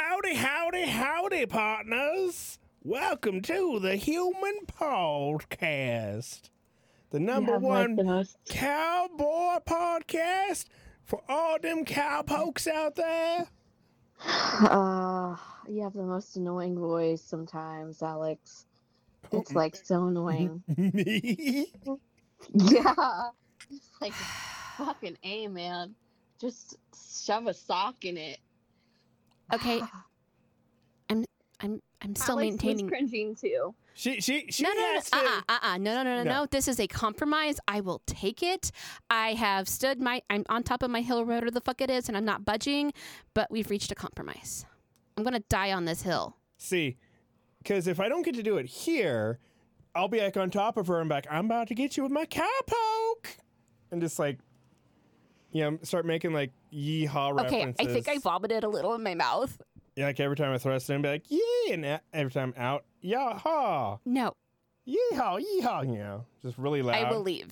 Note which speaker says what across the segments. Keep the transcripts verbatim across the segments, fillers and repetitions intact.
Speaker 1: Howdy, howdy, howdy, partners. Welcome to the Human Podcast, the number
Speaker 2: have,
Speaker 1: one
Speaker 2: like, the most...
Speaker 1: cowboy podcast for all them cowpokes out there.
Speaker 2: Uh, you have the most annoying voice sometimes, Alex. It's like so annoying.
Speaker 1: Me?
Speaker 2: Yeah. It's like, fucking A, man. Just shove a sock in it.
Speaker 3: Okay. I'm I'm I'm still
Speaker 2: Alex
Speaker 3: maintaining.
Speaker 2: was cringing too.
Speaker 1: She she she
Speaker 3: No, no, no,
Speaker 1: has to.
Speaker 3: uh-uh, uh-uh. no, no, no, no,
Speaker 1: No.
Speaker 3: no. This is a compromise. I will take it. I have stood my. I'm on top of my hill, whatever the fuck it is, and I'm not budging. But we've reached a compromise. I'm gonna die on this hill.
Speaker 1: See, because if I don't get to do it here, I'll be like on top of her and back. I'm about to get you with my cowpoke, and just like, you know, start making like yeehaw
Speaker 3: Okay,
Speaker 1: references.
Speaker 3: I think I vomited a little in my mouth.
Speaker 1: Yeah, like every time I thrust in, be like, yee, and a- every time out, yaha,
Speaker 3: No,
Speaker 1: yeehaw, yeehaw, you know, just really loud.
Speaker 3: I will leave.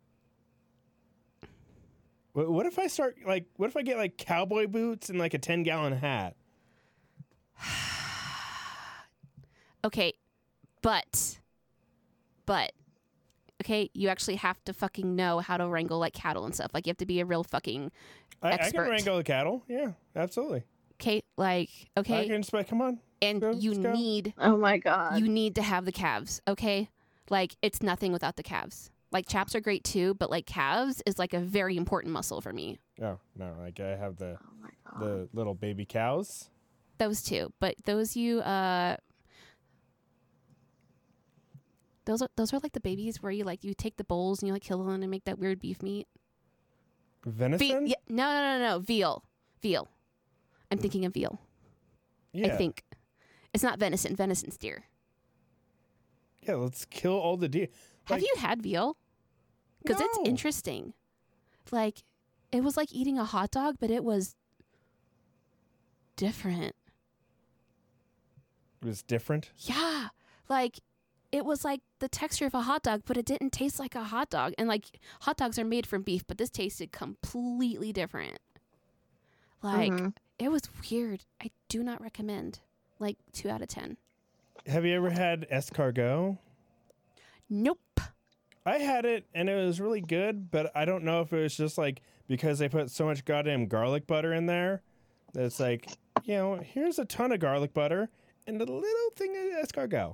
Speaker 1: What, what if I start, like, what if I get, like, cowboy boots and, like, a ten-gallon hat?
Speaker 3: Okay, but, but, okay, you actually have to fucking know how to wrangle like cattle and stuff. Like you have to be a real fucking
Speaker 1: I, I
Speaker 3: expert.
Speaker 1: can wrangle the cattle. Yeah, absolutely.
Speaker 3: Okay, like
Speaker 1: I
Speaker 3: okay,
Speaker 1: can just be like, come on.
Speaker 3: and
Speaker 1: go,
Speaker 3: you
Speaker 1: let's go.
Speaker 3: need
Speaker 2: Oh my god.
Speaker 3: you need to have the calves. Okay, like it's nothing without the calves. Like chaps are great too, but like calves is like a very important muscle for me.
Speaker 1: Oh, no, like, I have the,
Speaker 2: Oh my god.
Speaker 1: the little baby cows.
Speaker 3: Those two, but those you uh. Those are those are like the babies where you like you take the bowls and you like kill them and make that weird beef meat.
Speaker 1: Venison?
Speaker 3: Ve- yeah, no, no, no, no, veal, veal. I'm thinking of veal.
Speaker 1: Yeah.
Speaker 3: I think it's not venison. Venison's deer.
Speaker 1: Yeah, let's kill all the deer.
Speaker 3: Have
Speaker 1: Like,
Speaker 3: you had veal? Because it's
Speaker 1: No.
Speaker 3: interesting. Like, it was like eating a hot dog, but it was different.
Speaker 1: It was different?
Speaker 3: Yeah, like it was like the texture of a hot dog, but it didn't taste like a hot dog. And like hot dogs are made from beef, but this tasted completely different. Like
Speaker 2: Mhm.
Speaker 3: it was weird. I do not recommend. Like two out of ten.
Speaker 1: Have you ever had escargot?
Speaker 3: Nope.
Speaker 1: I had it, and it was really good, but I don't know if it was just, like, because they put so much goddamn garlic butter in there, that it's like, you know, here's a ton of garlic butter and a little thing of escargot.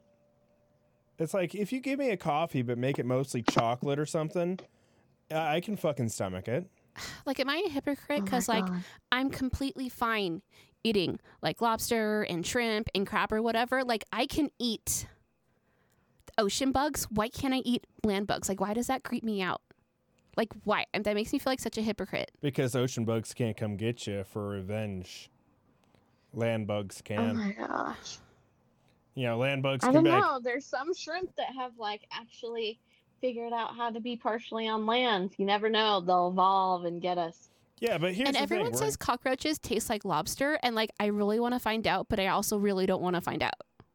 Speaker 1: It's like, if you give me a coffee but make it mostly chocolate or something, I I can fucking stomach it.
Speaker 3: Like, am I a hypocrite?
Speaker 2: Oh my
Speaker 3: Because like
Speaker 2: God.
Speaker 3: I'm completely fine eating like lobster and shrimp and crab or whatever. Like I can eat ocean bugs. Why can't I eat land bugs? Like why does that creep me out? Like why? And that makes me feel like such a hypocrite.
Speaker 1: Because ocean bugs can't come get you for revenge. Land bugs
Speaker 2: Oh
Speaker 1: can.
Speaker 2: my gosh.
Speaker 1: You know, land bugs
Speaker 2: I
Speaker 1: can
Speaker 2: don't
Speaker 1: be like,
Speaker 2: know. There's some shrimp that have like actually figured out how to be partially on land. You never know. They'll evolve and get us.
Speaker 1: yeah, but here's
Speaker 3: And
Speaker 1: the
Speaker 3: everyone
Speaker 1: thing. we're-
Speaker 3: says cockroaches taste like lobster, and like I really want to find out, but I also really don't want to find out.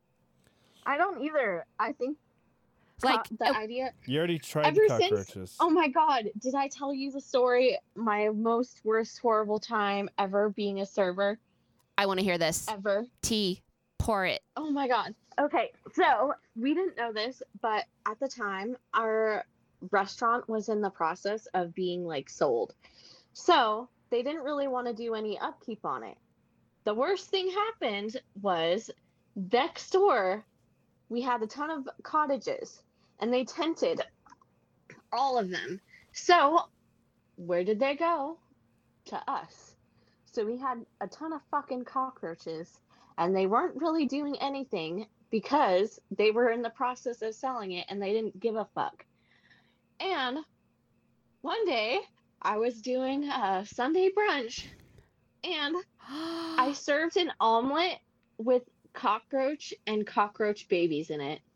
Speaker 2: I don't either. I think
Speaker 3: Like
Speaker 2: co- the
Speaker 3: oh,
Speaker 2: idea.
Speaker 1: You already tried
Speaker 2: Ever since-
Speaker 1: cockroaches.
Speaker 2: Oh my god! Did I tell you the story? My most worst horrible time ever being a server
Speaker 3: I want to hear this.
Speaker 2: ever.
Speaker 3: Tea, pour it.
Speaker 2: Oh my god. Okay, so we didn't know this, but at the time, our restaurant was in the process of being like sold. So they didn't really want to do any upkeep on it. The worst thing happened was next door, we had a ton of cottages and they tented all of them. So where did they go? To us. So we had a ton of fucking cockroaches. And they weren't really doing anything because they were in the process of selling it and they didn't give a fuck. And one day I was doing a Sunday brunch and I served an omelet with cockroach and cockroach babies in it.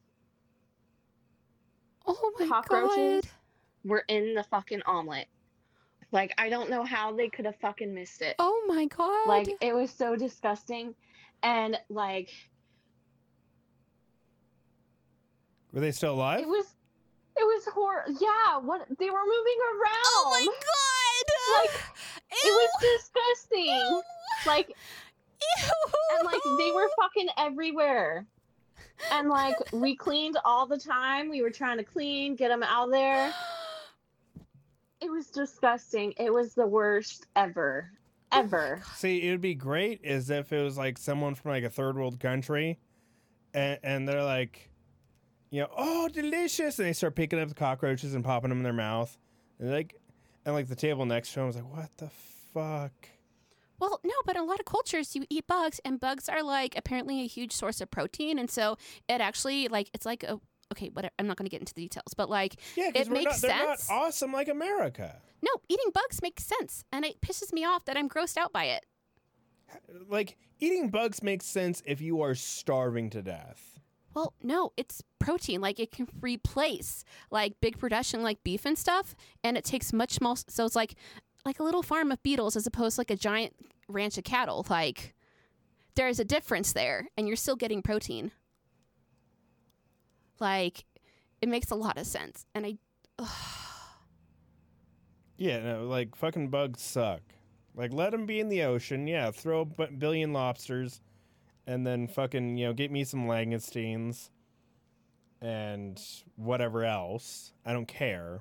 Speaker 3: Oh my
Speaker 2: Cockroaches
Speaker 3: god.
Speaker 2: were in the fucking omelet. Like, I don't know how they could have fucking missed it.
Speaker 3: Oh my god.
Speaker 2: Like, it was so disgusting. And, like,
Speaker 1: Were they still alive?
Speaker 2: it was, it was horror. Yeah, what, they were moving around.
Speaker 3: Oh my god.
Speaker 2: Like, it was disgusting.
Speaker 3: Ew.
Speaker 2: Like,
Speaker 3: Ew.
Speaker 2: And like they were fucking everywhere. And like we cleaned all the time. We were trying to clean, get them out of there. It was disgusting. It was the worst ever. Ever.
Speaker 1: See, it would be great as if it was like someone from like a third world country, and, and they're like, you know, oh, delicious, and they start picking up the cockroaches and popping them in their mouth, and like, and like the table next to them was like, what the fuck?
Speaker 3: Well, no, but in a lot of cultures, you eat bugs, and bugs are like apparently a huge source of protein, and so it actually like it's like a okay, whatever. I'm not going to get into the details, but like
Speaker 1: Yeah, because
Speaker 3: it makes
Speaker 1: not, they're not
Speaker 3: sense.
Speaker 1: awesome like America.
Speaker 3: No, eating bugs makes sense, and it pisses me off that I'm grossed out by it.
Speaker 1: Like eating bugs makes sense if you are starving to death.
Speaker 3: Well, no, it's protein. Like it can replace like big production, like beef and stuff, and it takes much more. So it's like like a little farm of beetles as opposed to like a giant ranch of cattle. Like there is a difference there, and you're still getting protein. Like it makes a lot of sense, and I. Ugh.
Speaker 1: Yeah, no, like fucking bugs suck. Like let them be in the ocean. Yeah, throw a b- billion lobsters, and then fucking you know get me some langoustines, and whatever else. I don't care.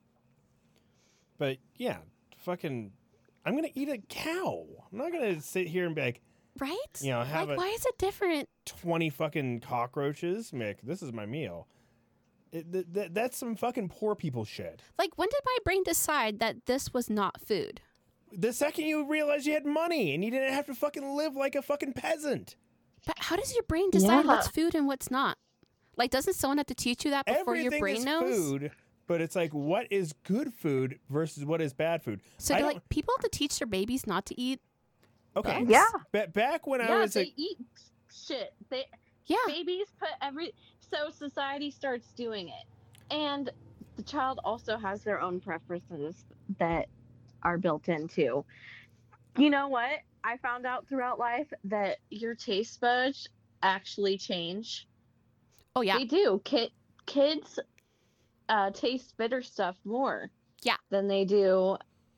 Speaker 1: But yeah, fucking, I'm gonna eat a cow. I'm not gonna sit here and be like,
Speaker 3: Right?
Speaker 1: you know, have
Speaker 3: like,
Speaker 1: a
Speaker 3: why is it different?
Speaker 1: twenty fucking cockroaches. Mick, this is my meal. It, th- th- that's some fucking poor people shit.
Speaker 3: Like, when did my brain decide that this was not food?
Speaker 1: The second you realized you had money and you didn't have to fucking live like a fucking peasant.
Speaker 3: But how does your brain decide
Speaker 2: Yeah.
Speaker 3: what's food and what's not? Like, doesn't someone have to teach you that before
Speaker 1: Everything
Speaker 3: your brain
Speaker 1: is
Speaker 3: knows?
Speaker 1: food, but it's like what is good food versus what is bad food.
Speaker 3: So,
Speaker 1: I
Speaker 3: do
Speaker 1: don't-
Speaker 3: like people have to teach their babies not to eat?
Speaker 1: okay,
Speaker 3: bugs?
Speaker 2: Yeah.
Speaker 1: ba- back when I
Speaker 2: Yeah,
Speaker 1: was
Speaker 2: they
Speaker 1: a,
Speaker 2: eat shit. They
Speaker 3: Yeah.
Speaker 2: babies put every so society starts doing it. And the child also has their own preferences that are built into. You know what? I found out throughout life that your taste buds actually change.
Speaker 3: Oh yeah.
Speaker 2: They do. Kid, kids uh, taste bitter stuff more.
Speaker 3: Yeah.
Speaker 2: Than they do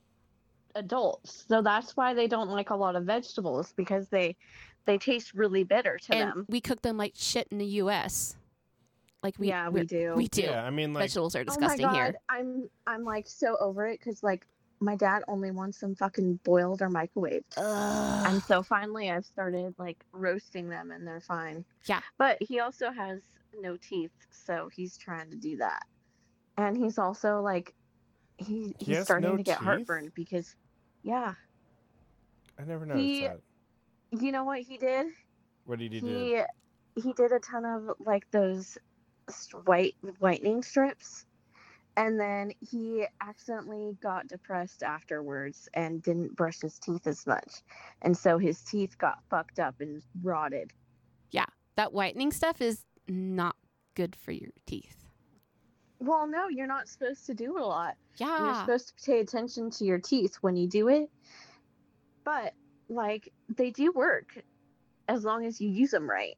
Speaker 2: adults. So that's why they don't like a lot of vegetables because they they taste really bitter to
Speaker 3: And
Speaker 2: them.
Speaker 3: we cook them like shit in the U S. Like we
Speaker 2: Yeah, we
Speaker 3: we're-
Speaker 2: do.
Speaker 3: We do.
Speaker 1: yeah, I mean like
Speaker 3: Vegetables are
Speaker 2: Oh my
Speaker 3: disgusting
Speaker 2: god,
Speaker 3: here.
Speaker 2: I'm I'm like so over it because like my dad only wants them fucking boiled or microwaved.
Speaker 3: Ugh.
Speaker 2: And so finally I've started like roasting them and they're fine.
Speaker 3: Yeah.
Speaker 2: But he also has no teeth, so he's trying to do that. And he's also like he
Speaker 1: He
Speaker 2: he's
Speaker 1: has
Speaker 2: starting
Speaker 1: no
Speaker 2: to get
Speaker 1: teeth?
Speaker 2: heartburn because yeah.
Speaker 1: I never noticed
Speaker 2: he-
Speaker 1: that.
Speaker 2: You know what he did?
Speaker 1: What did he do?
Speaker 2: He he did a ton of like those s- white whitening strips. And then he accidentally got depressed afterwards and didn't brush his teeth as much. And so his teeth got fucked up and rotted.
Speaker 3: That whitening stuff is not good for your teeth.
Speaker 2: Well, no, you're not supposed to do it a lot. You're
Speaker 3: Yeah.
Speaker 2: supposed to pay attention to your teeth when you do it. But, like, they do work as long as you use them right.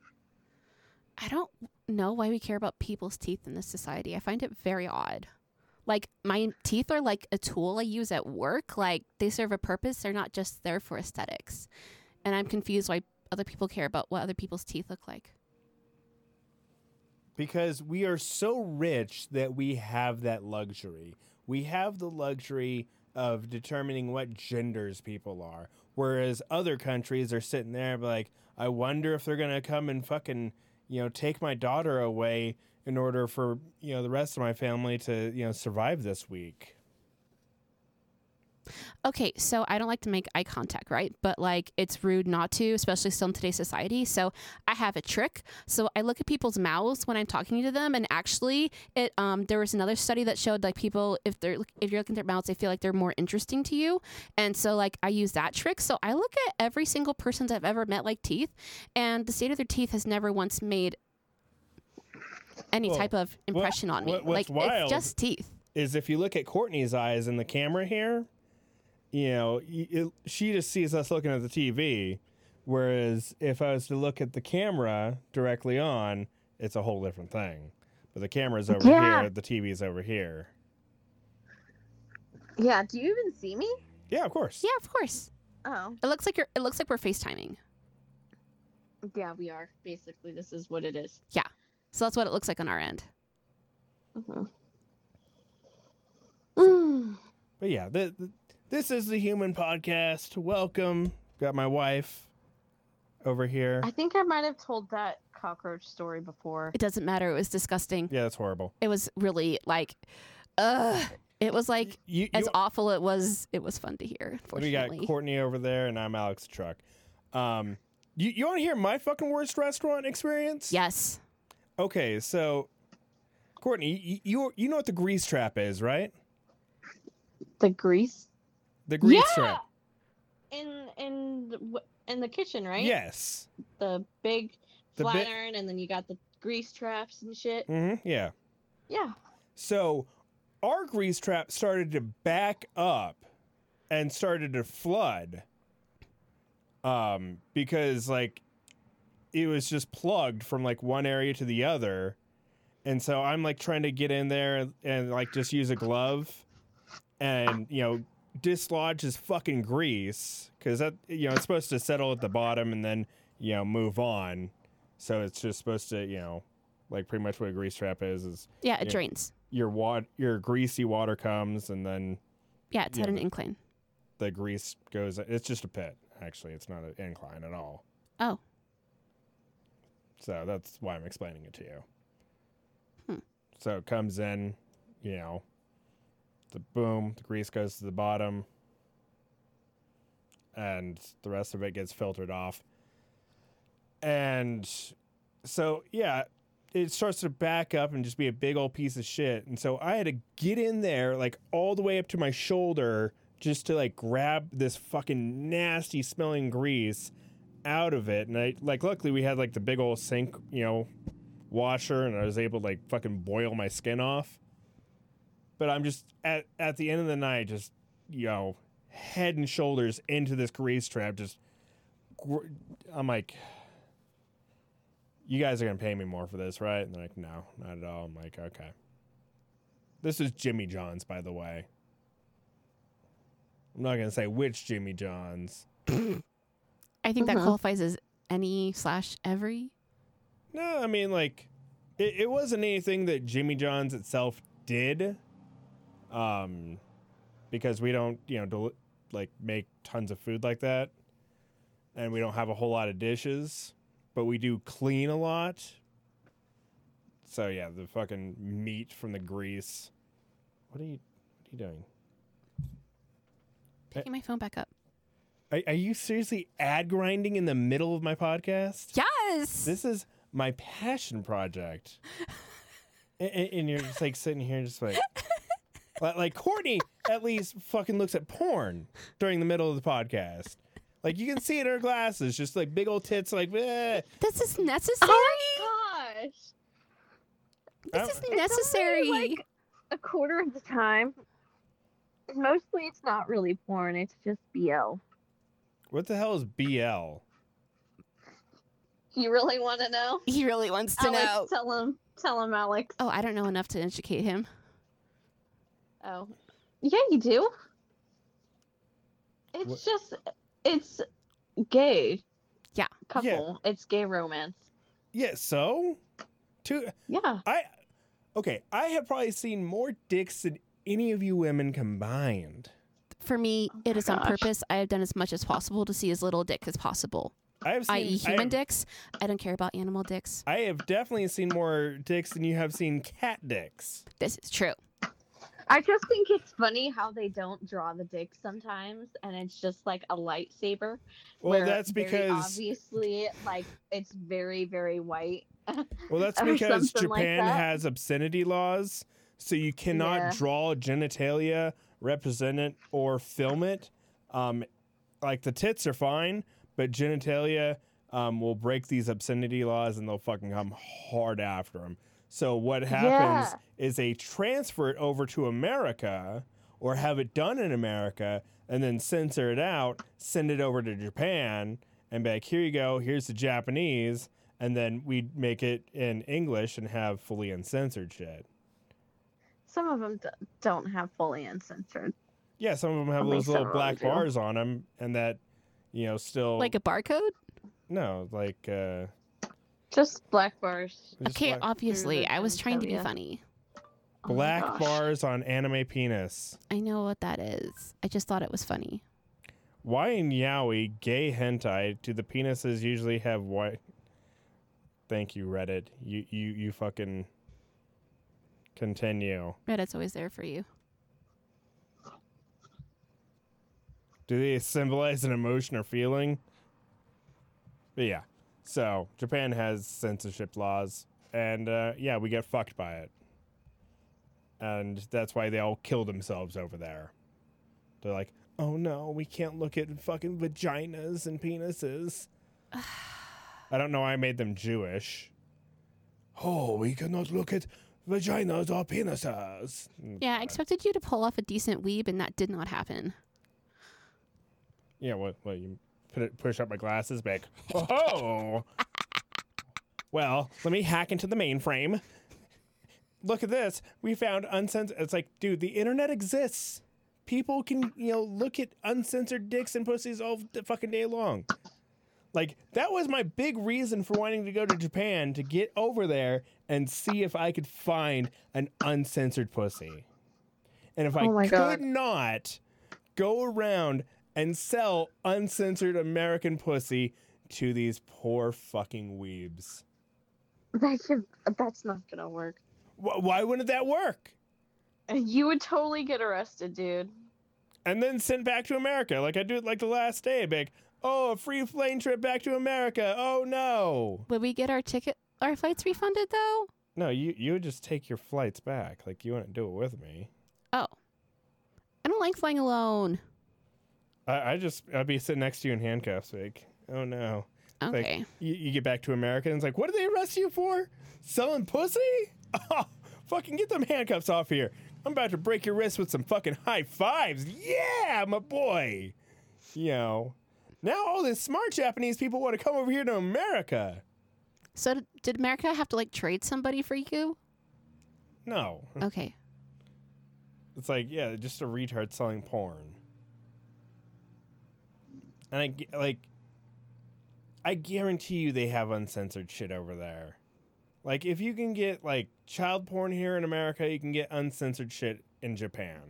Speaker 3: I don't know why we care about people's teeth in this society. I find it very odd. Like, my teeth are like a tool I use at work. Like, they serve a purpose. They're not just there for aesthetics. And I'm confused why other people care about what other people's teeth look like.
Speaker 1: Because we are so rich that we have that luxury. We have the luxury of determining what genders people are. Whereas other countries are sitting there and be like, I wonder if they're going to come and fucking, you know, take my daughter away in order for, you know, the rest of my family to, you know, survive this week.
Speaker 3: Okay, so I don't like to make eye contact, right? But like it's rude not to, especially still in today's society. So I have a trick. So I look at people's mouths when I'm talking to them, and actually, it um there was another study that showed like people if they're if you're looking at their mouths, they feel like they're more interesting to you. And so like I use that trick. So I look at every single person I've ever met like teeth, and the state of their teeth has never once made any
Speaker 1: Well,
Speaker 3: type of impression on me.
Speaker 1: what- what's
Speaker 3: like
Speaker 1: wild-
Speaker 3: it's just teeth.
Speaker 1: Is if you look at Courtney's eyes in the camera here, you know, y- it, she just sees us looking at the T V. Whereas if I was to look at the camera directly on, it's a whole different thing. But the camera's over
Speaker 2: Yeah.
Speaker 1: here, the T V's over here.
Speaker 2: Yeah, do you even see me?
Speaker 1: Yeah, of course.
Speaker 3: Yeah, of course.
Speaker 2: Oh,
Speaker 3: It looks like you're. It looks like we're FaceTiming.
Speaker 2: yeah, we are. Basically, this is what it is.
Speaker 3: So that's what it looks like on our end.
Speaker 2: Mhm. Mm.
Speaker 1: But yeah, th- th- this is the Human Podcast. Welcome. Got my wife over here.
Speaker 2: I think I might have told that cockroach story before.
Speaker 3: It doesn't matter. It was disgusting.
Speaker 1: Yeah, that's horrible.
Speaker 3: It was really like, ugh. It was like
Speaker 1: You,
Speaker 3: as
Speaker 1: you,
Speaker 3: awful it was. It was fun to hear.
Speaker 1: we got
Speaker 3: Fortunately,
Speaker 1: Courtney over there, and I'm Alex Truck. Um, you, you want to hear my fucking worst restaurant experience?
Speaker 3: yes.
Speaker 1: Okay, so Courtney, you, you you know what the grease trap is, right?
Speaker 2: The grease
Speaker 1: The grease
Speaker 2: Yeah!
Speaker 1: trap.
Speaker 2: in in the, w- in the kitchen, right?
Speaker 1: Yes.
Speaker 2: The big
Speaker 1: The
Speaker 2: flat
Speaker 1: bit-
Speaker 2: iron, and then you got the grease traps and shit.
Speaker 1: Mm-hmm. Yeah.
Speaker 2: Yeah.
Speaker 1: So our grease trap started to back up and started to flood. Um, because like it was just plugged from like one area to the other. And so I'm like trying to get in there and, and like just use a glove and, you know, dislodge this fucking grease because that, you know, it's supposed to settle at the bottom and then, you know, move on. So it's just supposed to, you know, like pretty much what a grease trap is, is
Speaker 3: Yeah, it
Speaker 1: Yeah.
Speaker 3: drains.
Speaker 1: your wa- your greasy water comes and then
Speaker 3: Yeah, it's
Speaker 1: Yeah,
Speaker 3: at an
Speaker 1: the-
Speaker 3: incline.
Speaker 1: the grease goes. It's just a pit, actually. It's not an incline at all.
Speaker 3: Oh.
Speaker 1: So that's why I'm explaining it to you.
Speaker 3: Hmm.
Speaker 1: So it comes in, you know, the boom, the grease goes to the bottom, and the rest of it gets filtered off. And so, yeah, it starts to back up and just be a big old piece of shit. And so I had to get in there, like, all the way up to my shoulder just to, like, grab this fucking nasty smelling grease out of it. And I, like, luckily we had, like, the big old sink, you know, washer, and I was able to, like, fucking boil my skin off. But I'm just, at, at the end of the night, just, you know, head and shoulders into this grease trap. Just, gr- I'm like, you guys are going to pay me more for this, right? And they're like, no, not at all. I'm like, okay. This is Jimmy John's, by the way. I'm not going to say which Jimmy John's.
Speaker 3: I think that
Speaker 2: Mhm.
Speaker 3: qualifies as any slash every.
Speaker 1: No, I mean, like, it, it wasn't anything that Jimmy John's itself did. Um, because we don't, you know, del- like, make tons of food like that. And we don't have a whole lot of dishes. But we do clean a lot. So, yeah, the fucking meat from the grease. What are you, what are you doing?
Speaker 3: Picking my phone back up.
Speaker 1: Are, are you seriously ad grinding in the middle of my podcast?
Speaker 3: Yes.
Speaker 1: This is my passion project. and, and- and you're just like sitting here just like, like, like Courtney at least fucking looks at porn during the middle of the podcast. Like you can see it in her glasses, just like big old tits, like, eh.
Speaker 3: This is necessary.
Speaker 2: Oh my gosh.
Speaker 3: This
Speaker 1: Oh.
Speaker 3: is
Speaker 2: It's
Speaker 3: necessary.
Speaker 2: only, like, a quarter of the time. Mostly it's not really porn, it's just B L.
Speaker 1: What the hell is B L?
Speaker 2: You really want to know?
Speaker 3: He really wants to
Speaker 2: Alex,
Speaker 3: know.
Speaker 2: tell him. Tell him, Alex.
Speaker 3: Oh, I don't know enough to educate him.
Speaker 2: Oh. Yeah, you do. It's
Speaker 1: What-
Speaker 2: just, it's gay.
Speaker 3: Yeah.
Speaker 2: Couple. It's gay romance.
Speaker 1: Yeah, so? Two,
Speaker 2: Yeah.
Speaker 1: I, okay, I have probably seen more dicks than any of you women combined.
Speaker 3: For me,
Speaker 2: Oh
Speaker 3: it
Speaker 2: my
Speaker 3: is on
Speaker 2: gosh.
Speaker 3: purpose. I have done as much as possible to see as little dick as possible.
Speaker 1: I have seen,
Speaker 3: that is,
Speaker 1: I
Speaker 3: human
Speaker 1: have-
Speaker 3: dicks. I don't care about animal dicks.
Speaker 1: I have definitely seen more dicks than you have seen cat dicks.
Speaker 3: This is true.
Speaker 2: I just think it's funny how they don't draw the dick sometimes, and it's just like a lightsaber.
Speaker 1: Well,
Speaker 2: where
Speaker 1: that's
Speaker 2: very
Speaker 1: because
Speaker 2: obviously, like, it's very, very white.
Speaker 1: well, that's
Speaker 2: or
Speaker 1: because
Speaker 2: something like
Speaker 1: Japan
Speaker 2: that.
Speaker 1: has obscenity laws, so you cannot
Speaker 2: Yeah.
Speaker 1: draw genitalia, represent it, or film it. Um, like the tits are fine, but genitalia um, will break these obscenity laws, and they'll fucking come hard after them. So what happens is they transfer it over to America or have it done in America and then censor it out, send it over to Japan and be like, here you go, here's the Japanese. And then we make it in English and have fully uncensored shit.
Speaker 2: Some of them d- don't have fully uncensored.
Speaker 1: Yeah, some of them have
Speaker 2: Only
Speaker 1: those little
Speaker 2: some
Speaker 1: black
Speaker 2: do.
Speaker 1: bars on them and that you know, still
Speaker 3: Like a barcode?
Speaker 1: no, like uh,
Speaker 2: Just black bars.
Speaker 1: just
Speaker 3: Okay,
Speaker 1: black,
Speaker 3: obviously. I was trying to be
Speaker 2: Trivia.
Speaker 3: funny.
Speaker 2: Oh my
Speaker 1: black
Speaker 2: gosh.
Speaker 1: bars on anime penis.
Speaker 3: I know what that is. I just thought it was funny.
Speaker 1: Why in yaoi gay hentai do the penises usually have white? Thank you, Reddit. You you you fucking continue.
Speaker 3: Reddit's always there for you.
Speaker 1: Do they symbolize an emotion or feeling? But yeah, so Japan has censorship laws, and uh, yeah, we get fucked by it, and that's why they all kill themselves over there. They're like, oh no, we can't look at fucking vaginas and penises. I don't know why I made them Jewish. Oh, we cannot look at vaginas or penises.
Speaker 3: Yeah, I expected you to pull off a decent weeb, and that did not happen.
Speaker 1: Yeah, what? What? You put it, push up my glasses, back. Oh. Well, let me hack into the mainframe. Look at this. We found uncensored. It's like, dude, the internet exists. People can, you know, look at uncensored dicks and pussies all the fucking day long. Like, that was my big reason for wanting to go to Japan, to get over there and see if I could find an uncensored pussy. And if I
Speaker 2: Oh my
Speaker 1: could
Speaker 2: God.
Speaker 1: not go around and sell uncensored American pussy to these poor fucking weebs.
Speaker 2: That could, that's not gonna work.
Speaker 1: Wh- Why wouldn't that work?
Speaker 2: You would totally get arrested, dude.
Speaker 1: And then sent back to America, like I do it like the last day. Be like, oh, a free plane trip back to America. Oh no.
Speaker 3: Would we get our ticket, our flights refunded though?
Speaker 1: No, you you would just take your flights back. Like you wouldn't do it with me.
Speaker 3: Oh, I don't like flying alone.
Speaker 1: I, I just I'd be sitting next to you in handcuffs, like, oh no. Like,
Speaker 3: Okay.
Speaker 1: you, you get back to America and it's like, what did they arrest you for? Selling pussy? Oh, fucking get them handcuffs off here. I'm about to break your wrist with some fucking high fives. Yeah, my boy. You know, now all these smart Japanese people want to come over here to America.
Speaker 3: So d- did America have to like trade somebody for you?
Speaker 1: No.
Speaker 3: Okay.
Speaker 1: It's like, yeah, just a retard selling porn. And I, gu- like, I guarantee you they have uncensored shit over there. Like, if you can get, like, child porn here in America, you can get uncensored shit in Japan.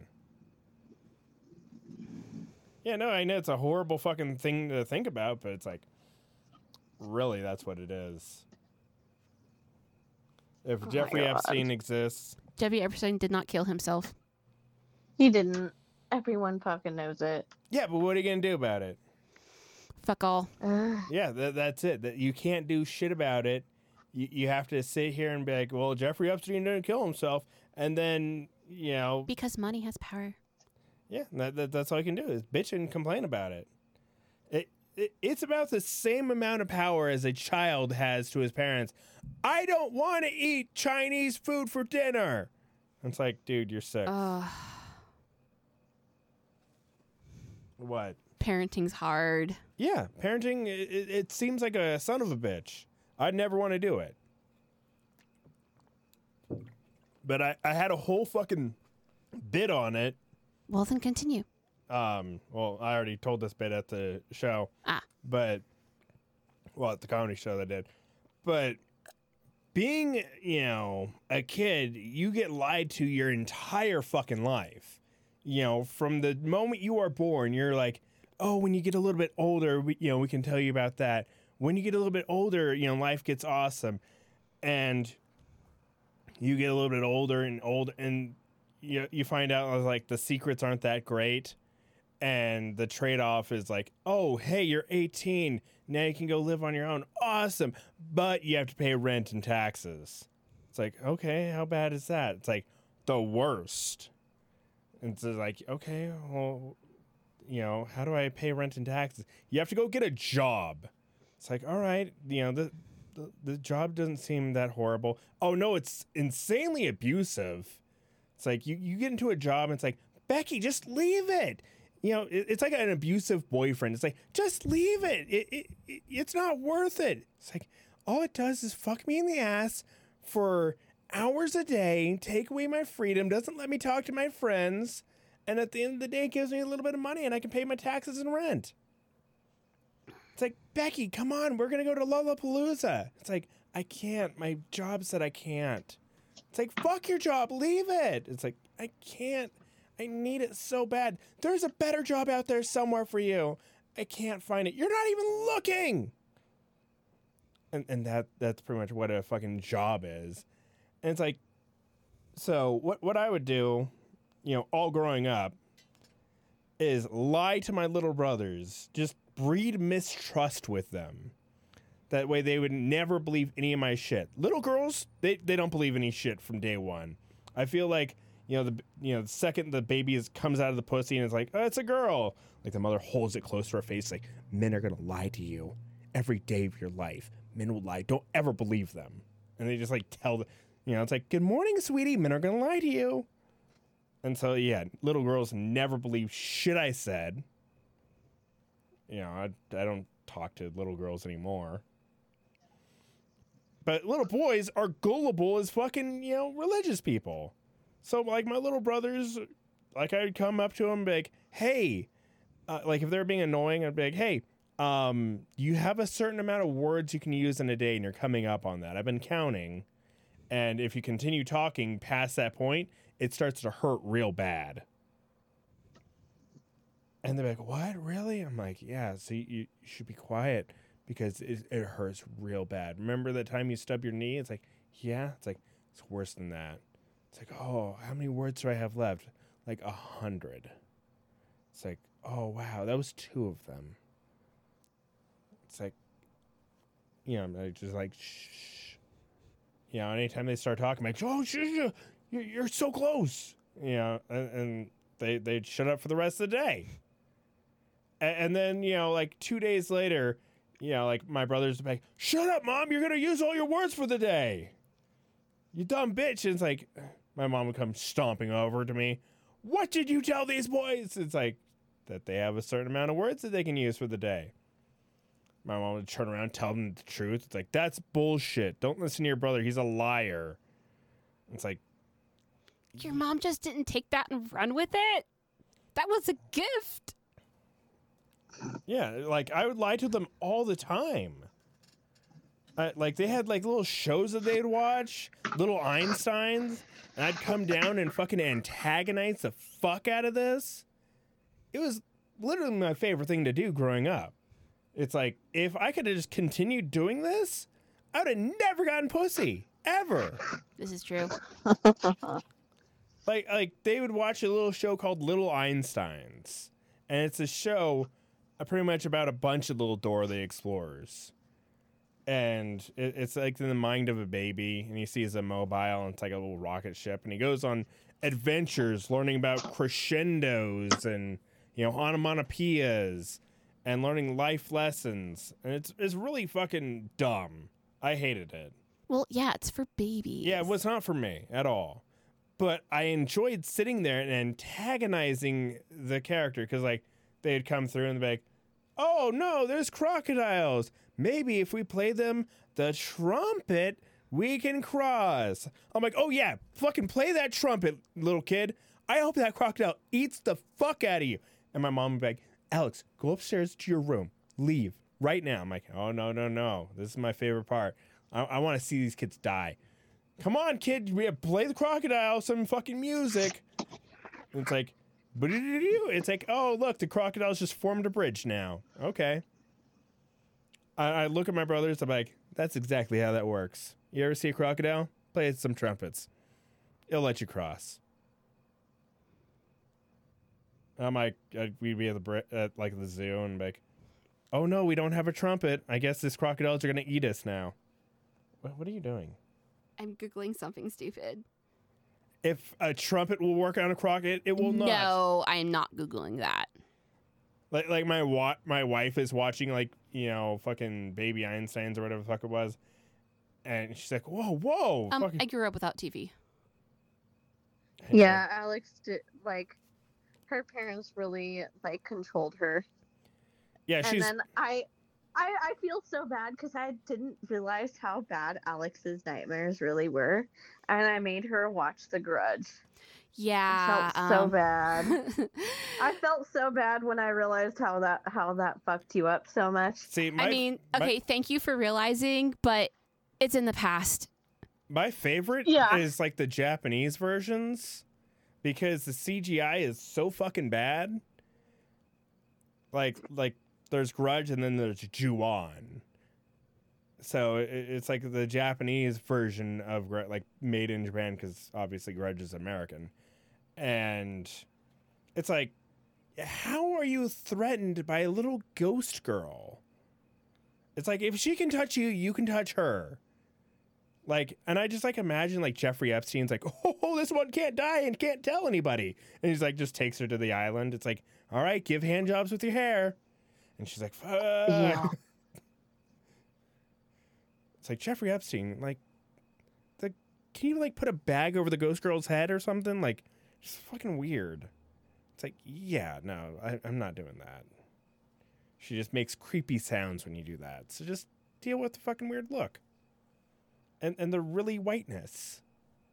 Speaker 1: Yeah, no, I know it's a horrible fucking thing to think about, but it's like, really, that's what it is. If
Speaker 2: Oh my
Speaker 1: Jeffrey
Speaker 2: God.
Speaker 1: Epstein exists,
Speaker 3: Jeffrey Epstein did not kill himself.
Speaker 2: He didn't. Everyone fucking knows it.
Speaker 1: yeah, but what are you going to do about it?
Speaker 3: Fuck all.
Speaker 2: Ugh.
Speaker 1: Yeah, that, that's it. That you can't do shit about it. You, you have to sit here and be like, well, Jeffrey Epstein didn't kill himself. And then, you know,
Speaker 3: Because money has power.
Speaker 1: yeah, that, that, that's all you can do is bitch and complain about it. It, it. It's about the same amount of power as a child has to his parents. I don't want to eat Chinese food for dinner. It's like, dude, you're sick.
Speaker 3: Ugh.
Speaker 1: What?
Speaker 3: Parenting's hard.
Speaker 1: Yeah, parenting, it, it, it seems like a son of a bitch. I'd never want to do it. But I, I had a whole fucking bit on it.
Speaker 3: Well, then continue.
Speaker 1: Um, well, I already told this bit at the show.
Speaker 3: Ah.
Speaker 1: But, well, at the comedy show that I did. But being, you know, a kid, you get lied to your entire fucking life. You know, from the moment you are born, you're like, oh, when you get a little bit older, we, you know, we can tell you about that. When you get a little bit older, you know, life gets awesome. And you get a little bit older and old, and you, you find out, like, the secrets aren't that great. And the trade-off is like, oh, hey, you're eighteen. Now you can go live on your own. Awesome. But you have to pay rent and taxes. It's like, okay, how bad is that? It's like the worst. And it's like, okay, well, you know, how do I pay rent and taxes? You have to go get a job. It's like, all right, you know, the, the, the job doesn't seem that horrible. Oh, no, it's insanely abusive. It's like you, you get into a job and it's like, Becky, just leave it. You know, it, it's like an abusive boyfriend. It's like, just leave it. It, it, it. It's not worth it. It's like, all it does is fuck me in the ass for hours a day, take away my freedom, doesn't let me talk to my friends, and at the end of the day, it gives me a little bit of money and I can pay my taxes and rent. It's like, Becky, come on, we're gonna go to Lollapalooza. It's like, I can't. My job said I can't. It's like, fuck your job, leave it. It's like, I can't. I need it so bad. There's a better job out there somewhere for you. I can't find it. You're not even looking. And and that that's pretty much what a fucking job is. And it's like, so what what I would do, you know, all growing up, is lie to my little brothers. Just breed mistrust with them. That way they would never believe any of my shit. Little girls, they, they don't believe any shit from day one. I feel like, you know, the you know, the second the baby is, comes out of the pussy and it's like, oh, it's a girl. Like the mother holds it close to her face like, men are going to lie to you every day of your life. Men will lie. Don't ever believe them. And they just like tell the, you know, it's like, good morning, sweetie. Men are going to lie to you. And so, yeah, little girls never believe shit I said. You know, I, I don't talk to little girls anymore. But little boys are gullible as fucking, you know, religious people. So, like, my little brothers, like, I'd come up to them and be like, hey, uh, like, if they're being annoying, I'd be like, hey, um, you have a certain amount of words you can use in a day, and you're coming up on that. I've been counting. And if you continue talking past that point, it starts to hurt real bad. And they're like, what? Really? I'm like, yeah, so you, you should be quiet because it, it hurts real bad. Remember that time you stubbed your knee? It's like, yeah. It's like, it's worse than that. It's like, oh, how many words do I have left? Like a hundred. It's like, oh, wow, that was two of them. It's like, you know, I'm just like, shh. You know, anytime they start talking, I'm like, oh, shh, shh, you're, you're so close. You know, and, and they, they'd shut up for the rest of the day. And, and then, you know, like two days later, you know, like my brothers would be like, shut up, Mom, you're going to use all your words for the day. You dumb bitch. And it's like, my mom would come stomping over to me. What did you tell these boys? It's like that they have a certain amount of words that they can use for the day. My mom would turn around and tell them the truth. It's like, that's bullshit. Don't listen to your brother. He's a liar. It's like,
Speaker 3: Your mom just didn't take that and run with it? That was a gift.
Speaker 1: yeah, like I would lie to them all the time. I, like they had like little shows that they'd watch, little Einsteins, and I'd come down and fucking antagonize the fuck out of this. It was literally my favorite thing to do growing up. It's like, if I could have just continued doing this, I would have never gotten pussy. Ever.
Speaker 3: This is true.
Speaker 1: Like, like they would watch a little show called Little Einsteins. And it's a show uh, pretty much about a bunch of little Dora Explorers. And it, it's like in the mind of a baby. And he sees a mobile, and it's like a little rocket ship. And he goes on adventures learning about crescendos and, you know, onomatopoeias. And learning life lessons. And it's it's really fucking dumb. I hated it.
Speaker 3: Well, yeah, it's for babies.
Speaker 1: Yeah, it was not for me at all. But I enjoyed sitting there and antagonizing the character. Because, like, they'd come through and they'd be like, oh, no, there's crocodiles. Maybe if we play them the trumpet, we can cross. I'm like, oh, yeah, fucking play that trumpet, little kid. I hope that crocodile eats the fuck out of you. And my mom would be like, Alex, go upstairs to your room. Leave right now. I'm like, oh, no, no, no. This is my favorite part. I, I want to see these kids die. Come on, kid. We have play the crocodile, some fucking music. And it's like, it's like, oh, look, the crocodile's just formed a bridge now. Okay. I, I look at my brothers. I'm like, that's exactly how that works. You ever see a crocodile? Play some trumpets. It'll let you cross. I'm like, I'd, we'd be at the at like the zoo and be like, oh no, we don't have a trumpet. I guess these crocodiles are gonna eat us now. What, what are you doing?
Speaker 3: I'm Googling something stupid.
Speaker 1: If a trumpet will work on a crocodile, it will not.
Speaker 3: No, I'm not Googling that.
Speaker 1: Like, like my wa- my wife is watching, like, you know, fucking Baby Einsteins or whatever the fuck it was, and she's like, whoa, whoa.
Speaker 3: Um,
Speaker 1: fucking...
Speaker 3: I grew up without T V.
Speaker 2: Yeah, Alex did, like, her parents really, like, controlled her.
Speaker 1: Yeah,
Speaker 2: And
Speaker 1: she's
Speaker 2: then I I, I feel so bad because I didn't realize how bad Alex's nightmares really were, and I made her watch The Grudge.
Speaker 3: Yeah.
Speaker 2: I felt so
Speaker 3: um,
Speaker 2: bad. I felt so bad when I realized how that how that fucked you up so much.
Speaker 1: See, my,
Speaker 3: I mean,
Speaker 1: my-
Speaker 3: okay, thank you for realizing, but it's in the past.
Speaker 1: my favorite
Speaker 2: Yeah.
Speaker 1: is like the Japanese versions because the C G I is so fucking bad. Like, like there's Grudge and then there's Ju-on. So it, it's like the Japanese version of Gr- like made in Japan because obviously Grudge is American, and it's like, how are you threatened by a little ghost girl? It's like if she can touch you, you can touch her. Like, and I just like imagine like Jeffrey Epstein's like, oh, this one can't die and can't tell anybody, and he's like just takes her to the island. It's like, all right, give hand jobs with your hair, and she's like, fuck.
Speaker 2: Yeah.
Speaker 1: It's like Jeffrey Epstein, like, the can you like put a bag over the ghost girl's head or something? Like, it's fucking weird. It's like, yeah, no, I, I'm not doing that. She just makes creepy sounds when you do that. So just deal with the fucking weird look. And and the really whiteness.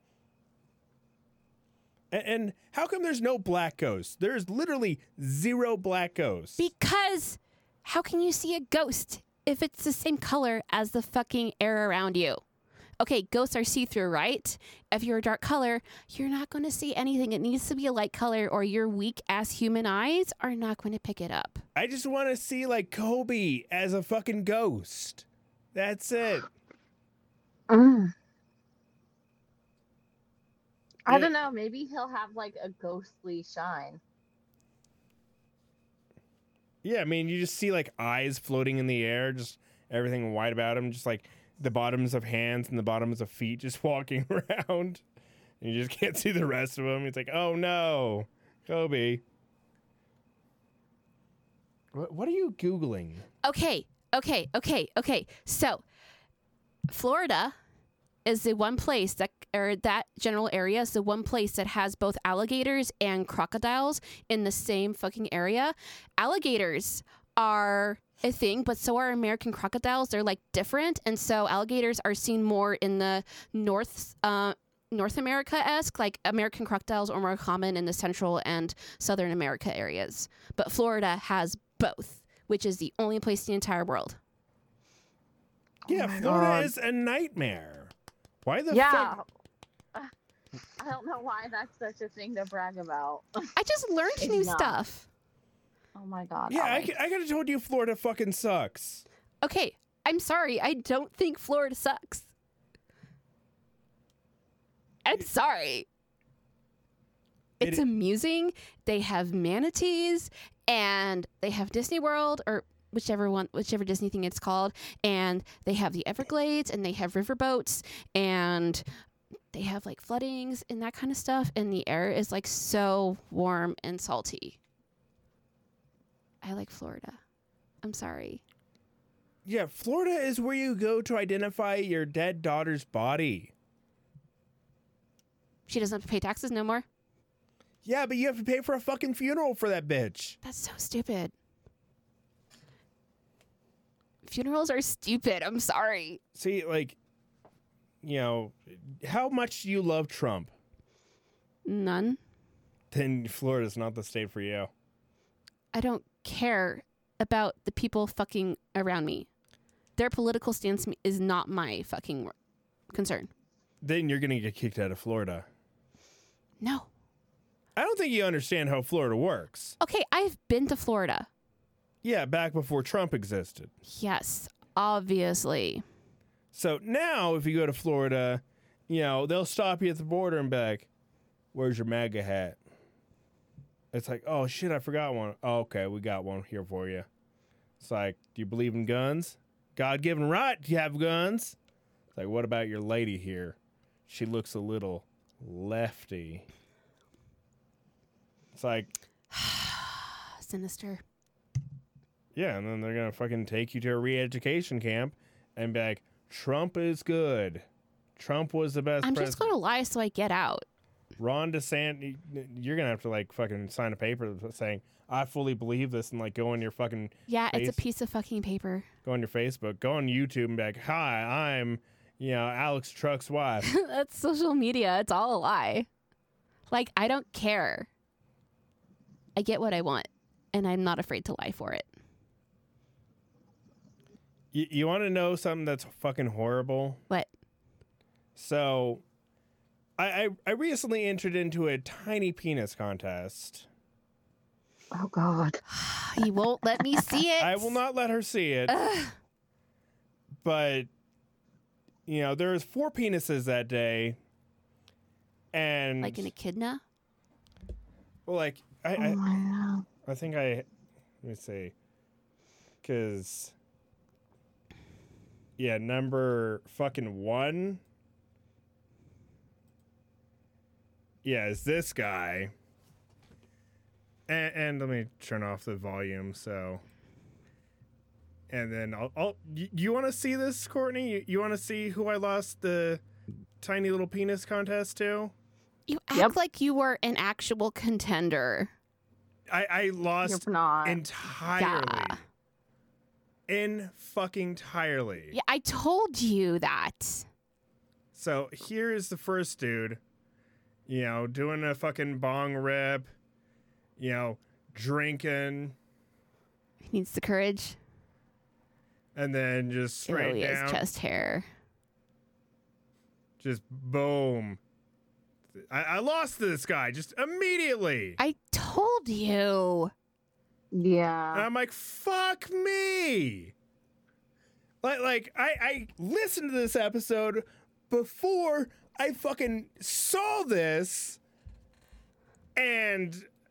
Speaker 1: And, and how come there's no black ghosts? There's literally zero black ghosts.
Speaker 3: Because how can you see a ghost if it's the same color as the fucking air around you? Okay, ghosts are see-through, right? If you're a dark color, you're not going to see anything. It needs to be a light color or your weak-ass human eyes are not going to pick it up.
Speaker 1: I just want to see like Kobe as a fucking ghost. That's it.
Speaker 2: Mm. I
Speaker 1: Yeah.
Speaker 2: don't know. Maybe he'll have like a ghostly shine.
Speaker 1: Yeah, I mean, you just see like eyes floating in the air, just everything white about him, just like the bottoms of hands and the bottoms of feet just walking around. And you just can't see the rest of him. It's like, oh no, Kobe. What, what are you Googling?
Speaker 3: Okay, okay, okay, okay. So, Florida is the one place that, or that general area is the one place that has both alligators and crocodiles in the same fucking area. Alligators are a thing, but so are American crocodiles. They're like different, and so alligators are seen more in the North, uh, North America-esque. Like American crocodiles are more common in the Central and Southern America areas, but Florida has both, which is the only place in the entire world.
Speaker 1: Yeah,
Speaker 2: my
Speaker 1: Florida
Speaker 2: God.
Speaker 1: is a nightmare. Why the
Speaker 2: Yeah.
Speaker 1: fuck?
Speaker 2: I don't know why that's such a thing to brag about.
Speaker 3: I just learned
Speaker 2: It's
Speaker 3: new
Speaker 2: not.
Speaker 3: stuff.
Speaker 2: Oh my god.
Speaker 1: Yeah, I,
Speaker 2: Alex.
Speaker 1: ca- I could have told you Florida fucking sucks.
Speaker 3: Okay, I'm sorry. I don't think Florida sucks. I'm sorry.
Speaker 1: It
Speaker 3: It's
Speaker 1: i-
Speaker 3: amusing. They have manatees and they have Disney World or whichever one, whichever Disney thing it's called. And they have the Everglades and they have riverboats and they have like floodings and that kind of stuff. And the air is like so warm and salty. I like Florida. I'm sorry.
Speaker 1: Yeah, Florida is where you go to identify your dead daughter's body.
Speaker 3: She doesn't have to pay taxes no more.
Speaker 1: Yeah, but you have to pay for a fucking funeral for that bitch.
Speaker 3: That's so stupid. Funerals are stupid. I'm sorry.
Speaker 1: See, like, you know, how much do you love Trump?
Speaker 3: None.
Speaker 1: Then Florida's not the state for you.
Speaker 3: I don't care about the people fucking around me. Their political stance is not my fucking concern.
Speaker 1: Then you're gonna get kicked out of Florida.
Speaker 3: No.
Speaker 1: I don't think you understand how Florida works.
Speaker 3: Okay, I've been to Florida.
Speaker 1: Yeah, back before Trump existed.
Speaker 3: Yes, obviously.
Speaker 1: So now, if you go to Florida, you know, they'll stop you at the border and be like, where's your MAGA hat? It's like, oh, shit, I forgot one. Oh, okay, we got one here for you. It's like, do you believe in guns? God-given right to have guns. It's like, what about your lady here? She looks a little lefty. It's like,
Speaker 3: Sinister.
Speaker 1: yeah, and then they're going to fucking take you to a re-education camp and be like, Trump is good. Trump was the best
Speaker 3: I'm
Speaker 1: president.
Speaker 3: just going to lie so I get out.
Speaker 1: Ron DeSantis, you're going to have to, like, fucking sign a paper saying, I fully believe this, and, like, go on your fucking
Speaker 3: Yeah, it's
Speaker 1: face.
Speaker 3: a piece of fucking paper.
Speaker 1: go on your Facebook, go on YouTube and be like, hi, I'm, you know, Alex Truck's wife.
Speaker 3: That's social media. It's all a lie. Like, I don't care. I get what I want, and I'm not afraid to lie for it.
Speaker 1: You, you want to know something that's fucking horrible?
Speaker 3: What?
Speaker 1: So, I, I I recently entered into a tiny penis contest.
Speaker 2: Oh God.
Speaker 3: You won't let me see it.
Speaker 1: I will not let her see it.
Speaker 3: Ugh.
Speaker 1: But, you know, there was four penises that day. And...
Speaker 3: Like an echidna?
Speaker 1: Well, like, I...
Speaker 2: Oh
Speaker 1: I,
Speaker 2: my God.
Speaker 1: I think I... Let me see. Because... Yeah, number fucking one... Yeah, is this guy. And, and let me turn off the volume, so... And then I'll... I'll you, you want to see this, Courtney? You, you want to see who I lost the tiny little penis contest to?
Speaker 3: You act
Speaker 2: Yep.
Speaker 3: like you were an actual contender.
Speaker 1: I, I lost
Speaker 2: You're not.
Speaker 1: entirely.
Speaker 3: Yeah.
Speaker 1: In fucking entirely.
Speaker 3: Yeah, I told you that.
Speaker 1: So here is the first dude, you know, doing a fucking bong rip, you know, drinking,
Speaker 3: He needs the courage.
Speaker 1: and then just straight
Speaker 3: Really
Speaker 1: down,
Speaker 3: is chest hair.
Speaker 1: just boom. I, I lost to this guy just immediately.
Speaker 3: I told you.
Speaker 1: And
Speaker 2: Yeah.
Speaker 1: I'm like, fuck me. Like, like I, I listened to this episode before I fucking saw this, and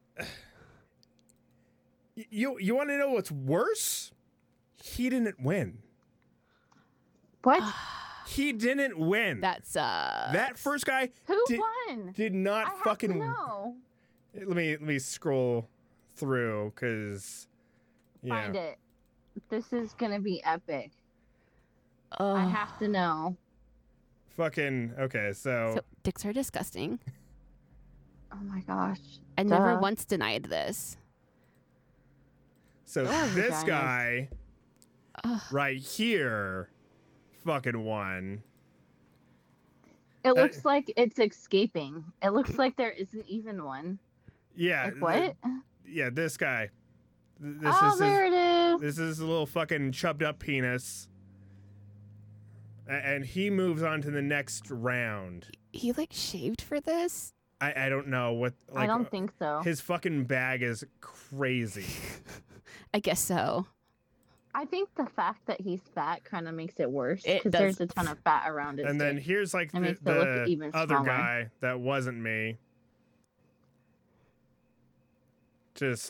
Speaker 1: you you want to know what's worse? He didn't win.
Speaker 2: What?
Speaker 1: He didn't win.
Speaker 3: That's uh
Speaker 1: that first guy
Speaker 2: Who
Speaker 1: did,
Speaker 2: won?
Speaker 1: did not
Speaker 2: I have
Speaker 1: fucking.
Speaker 2: to know.
Speaker 1: Let me let me scroll through because yeah.
Speaker 2: Find it. This is gonna be epic. I
Speaker 3: Ugh.
Speaker 2: have to know.
Speaker 1: Fucking okay. So,
Speaker 3: So dicks are disgusting.
Speaker 2: Oh my gosh.
Speaker 3: I never
Speaker 2: Duh.
Speaker 3: once denied this.
Speaker 1: so
Speaker 2: Oh,
Speaker 1: this
Speaker 2: vaginas.
Speaker 1: guy
Speaker 3: Ugh.
Speaker 1: right here, fucking won.
Speaker 2: It
Speaker 1: Uh,
Speaker 2: looks like it's escaping. It looks like there isn't even one.
Speaker 1: Yeah.
Speaker 2: Like
Speaker 1: th-
Speaker 2: what?
Speaker 1: yeah, this guy. Th- This
Speaker 2: Oh,
Speaker 1: is
Speaker 2: there
Speaker 1: his,
Speaker 2: it is.
Speaker 1: this is a little fucking chubbed up penis. A- And he moves on to the next round.
Speaker 3: He like shaved for this?
Speaker 1: I, I don't know what. Like,
Speaker 2: I don't think so.
Speaker 1: his fucking bag is crazy.
Speaker 3: I guess so.
Speaker 2: I think the fact that he's fat kind of makes it worse
Speaker 3: It
Speaker 2: because
Speaker 3: does.
Speaker 2: there's a ton of fat around it.
Speaker 1: And then here's like
Speaker 2: It
Speaker 1: the,
Speaker 2: makes it look
Speaker 1: the
Speaker 2: even
Speaker 1: other
Speaker 2: smaller.
Speaker 1: guy that wasn't me. Just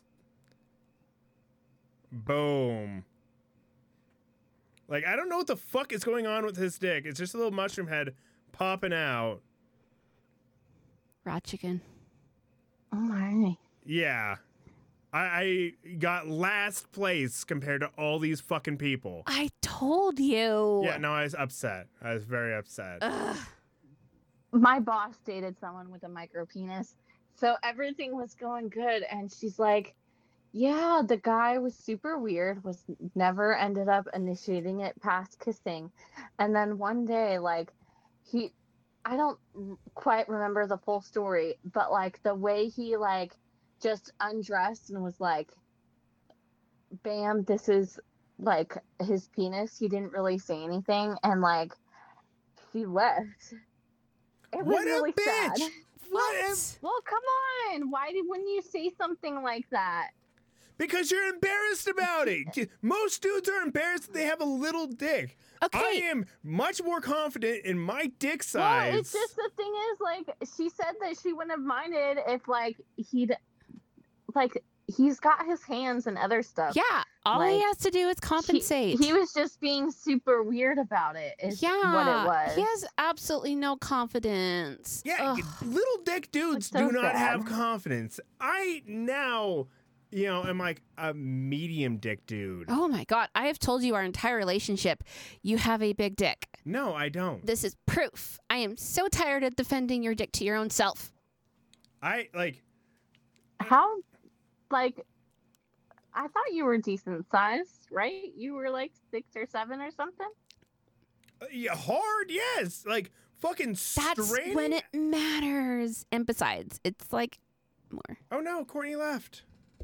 Speaker 1: boom. Like, I don't know what the fuck is going on with his dick. It's just a little mushroom head popping out.
Speaker 3: Raw chicken.
Speaker 2: Oh my.
Speaker 1: Yeah. I, I got last place compared to all these fucking people.
Speaker 3: I told you.
Speaker 1: Yeah, no, I was upset. I was very upset.
Speaker 3: Ugh.
Speaker 2: My boss dated someone with a micro penis, so everything was going good, and she's like, "Yeah, the guy was super weird. Was never ended up initiating it past kissing, and then one day, like, he, I don't quite remember the full story, but like the way he like just undressed and was like, bam, this is like his penis. He didn't really say anything, and like he left. It was
Speaker 1: What a
Speaker 2: really
Speaker 1: bitch!
Speaker 2: sad.
Speaker 1: What a-
Speaker 3: What?
Speaker 2: Well, come on. Why did wouldn't you say something like that?
Speaker 1: Because you're embarrassed about it. Most dudes are embarrassed that they have a little dick.
Speaker 3: Okay.
Speaker 1: I am much more confident in my dick
Speaker 2: Well,
Speaker 1: size.
Speaker 2: it's just the thing is, like, she said that she wouldn't have minded if, like, he'd, like, he's got his hands and other stuff.
Speaker 3: Yeah. All he
Speaker 2: Like,
Speaker 3: has to do is
Speaker 2: He-
Speaker 3: compensate.
Speaker 2: He, was just being super weird about it. Is
Speaker 3: yeah.
Speaker 2: what it was.
Speaker 3: He has absolutely no confidence.
Speaker 1: yeah,
Speaker 3: Ugh.
Speaker 1: little dick dudes
Speaker 2: It's so
Speaker 1: do not
Speaker 2: sad.
Speaker 1: have confidence. I now, you know, am like a medium dick dude.
Speaker 3: Oh my God. I have told you our entire relationship. You have a big dick.
Speaker 1: No, I don't.
Speaker 3: This is proof. I am so tired of defending your dick to your own self.
Speaker 1: I like
Speaker 2: How, like, I thought you were decent sized, right? You were like six or seven or something.
Speaker 1: Uh, yeah, hard, yes. Like fucking
Speaker 3: That's
Speaker 1: straining.
Speaker 3: when it matters. And besides, it's like more.
Speaker 1: Oh no, Courtney left.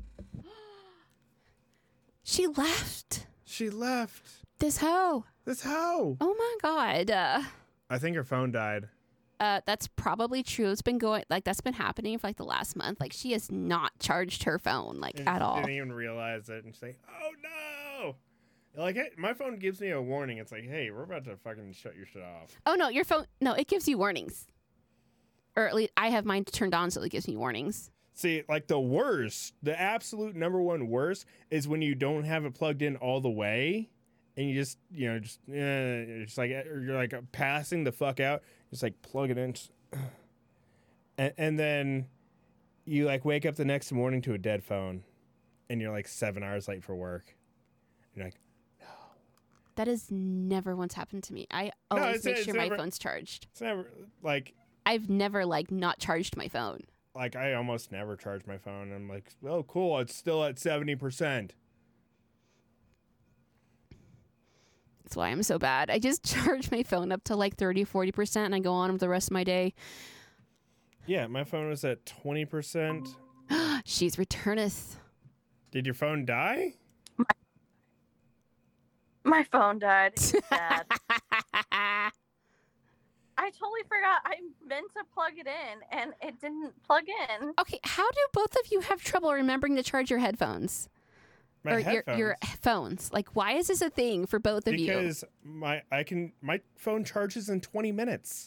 Speaker 3: She left.
Speaker 1: She left.
Speaker 3: This hoe.
Speaker 1: This hoe.
Speaker 3: Oh my god. Uh,
Speaker 1: I think her phone died.
Speaker 3: uh, that's probably true. It's been going like that's been happening for like the last month. Like she has not charged her phone like
Speaker 1: And
Speaker 3: at
Speaker 1: she
Speaker 3: all.
Speaker 1: Didn't even realize it, and she's like, "Oh no!" Like hey, my phone gives me a warning. It's like, "Hey, we're about to fucking shut your shit off."
Speaker 3: Oh no, your phone. No, it gives you warnings. Or at least I have mine turned on so it gives me warnings.
Speaker 1: See, like the worst, the absolute number one worst is when you don't have it plugged in all the way, and you just, you know, just, eh, you're just like you're like passing the fuck out. Just like plug it in, just, and, and then you like wake up the next morning to a dead phone, and you're like seven hours late for work. You're like,
Speaker 3: That has never once happened to me. I
Speaker 1: No,
Speaker 3: always
Speaker 1: it's-
Speaker 3: make
Speaker 1: it's
Speaker 3: sure
Speaker 1: never-
Speaker 3: my phone's charged.
Speaker 1: it's never like
Speaker 3: I've never like not charged my phone.
Speaker 1: like I almost never charge my phone. I'm like, oh, cool, it's still at seventy percent.
Speaker 3: That's why I'm so bad. I just charge my phone up to like thirty, forty percent and I go on with the rest of my day.
Speaker 1: Yeah, my phone was at twenty percent.
Speaker 3: She's returneth.
Speaker 1: Did your phone die?
Speaker 4: My phone died. It's sad. I totally forgot. I meant to plug it in, and it didn't plug in.
Speaker 3: Okay, how do both of you have trouble remembering to charge your headphones?
Speaker 1: My
Speaker 3: or
Speaker 1: headphones.
Speaker 3: your your phones? Like, why is this a thing for both of you?
Speaker 1: Because my I can my phone charges in twenty minutes.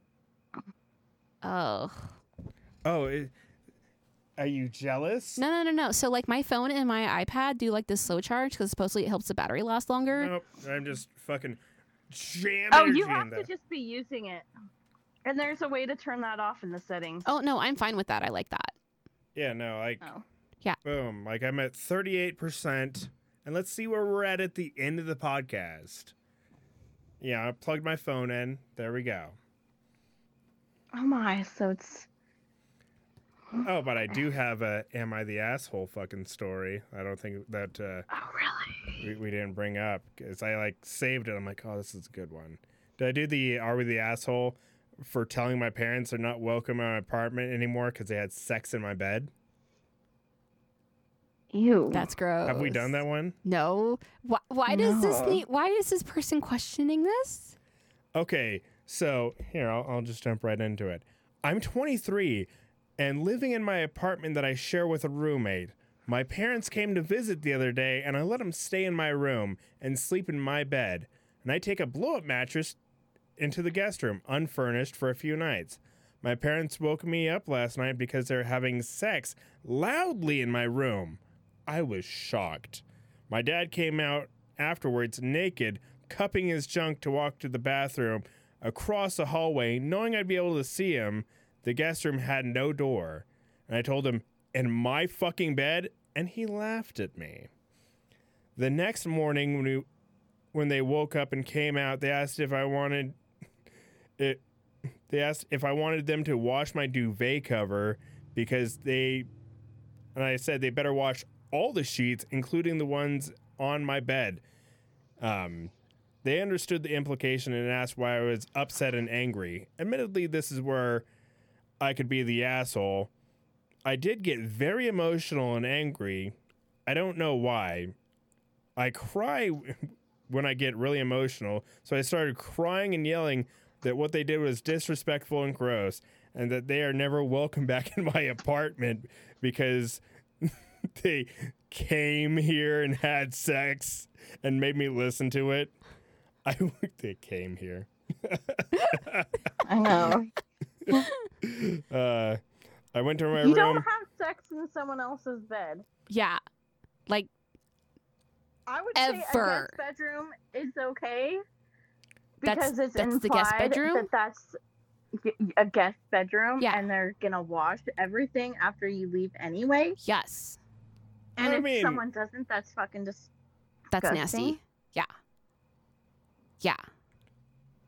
Speaker 3: Oh.
Speaker 1: Oh, it, are you jealous?
Speaker 3: No, no, no, no. So, like, my phone and my iPad do, like, this slow charge because supposedly it helps the battery last longer.
Speaker 1: Nope. I'm just fucking jam
Speaker 2: Oh,
Speaker 1: energy
Speaker 2: you have
Speaker 1: in
Speaker 2: to
Speaker 1: there.
Speaker 2: just be using it. And there's a way to turn that off in the settings.
Speaker 3: Oh, no, I'm fine with that. I like that.
Speaker 1: Yeah, no, like
Speaker 2: Oh.
Speaker 1: boom, like I'm at thirty-eight percent, and let's see where we're at at the end of the podcast. Yeah, I plugged my phone in. There we go.
Speaker 2: Oh my, so it's
Speaker 1: Oh, but I do have a "Am I the asshole?" fucking story. I don't think that uh,
Speaker 2: oh really?
Speaker 1: we, we didn't bring up because I like saved it. I'm like, oh, this is a good one. Did I do the "Are we the asshole?" for telling my parents they're not welcome in my apartment anymore because they had sex in my bed?
Speaker 2: Ew.
Speaker 3: That's gross.
Speaker 1: Have we done that one?
Speaker 3: No. Why, why does this
Speaker 2: No.
Speaker 3: need, why is this person questioning this?
Speaker 1: Okay, so here I'll, I'll just jump right into it. I'm twenty-three and living in my apartment that I share with a roommate. My parents came to visit the other day, and I let them stay in my room and sleep in my bed. And I take a blow-up mattress into the guest room, unfurnished, for a few nights. My parents woke me up last night because they're having sex loudly in my room. I was shocked. My dad came out afterwards naked, cupping his junk to walk to the bathroom across the hallway, knowing I'd be able to see him. The guest room had no door. And I told him, in my fucking bed? And he laughed at me. The next morning, when, we, when they woke up and came out, they asked if I wanted it. They asked if I wanted them to wash my duvet cover because they, and I said they better wash all the sheets, including the ones on my bed. Um, they understood the implication and asked why I was upset and angry. Admittedly, this is where I could be the asshole. I did get very emotional and angry. I don't know why. I cry when I get really emotional, so I started crying and yelling that what they did was disrespectful and gross, and that they are never welcome back in my apartment because they came here and had sex and made me listen to it. I they came here.
Speaker 2: I know.
Speaker 1: uh, I went to my
Speaker 2: You
Speaker 1: room.
Speaker 2: don't have sex in someone else's bed.
Speaker 3: Yeah. Like,
Speaker 2: I would say a
Speaker 3: Ever.
Speaker 2: guest bedroom is okay
Speaker 3: That's-
Speaker 2: because it's
Speaker 3: that's the
Speaker 2: implied
Speaker 3: guest bedroom?
Speaker 2: that that's g- a guest bedroom,
Speaker 3: Yeah.
Speaker 2: and they're gonna wash everything after you leave anyway.
Speaker 3: yes.
Speaker 2: And
Speaker 1: I
Speaker 2: if
Speaker 1: mean-
Speaker 2: someone doesn't, that's fucking just
Speaker 3: That's
Speaker 2: Disgusting.
Speaker 3: nasty. Yeah. Yeah.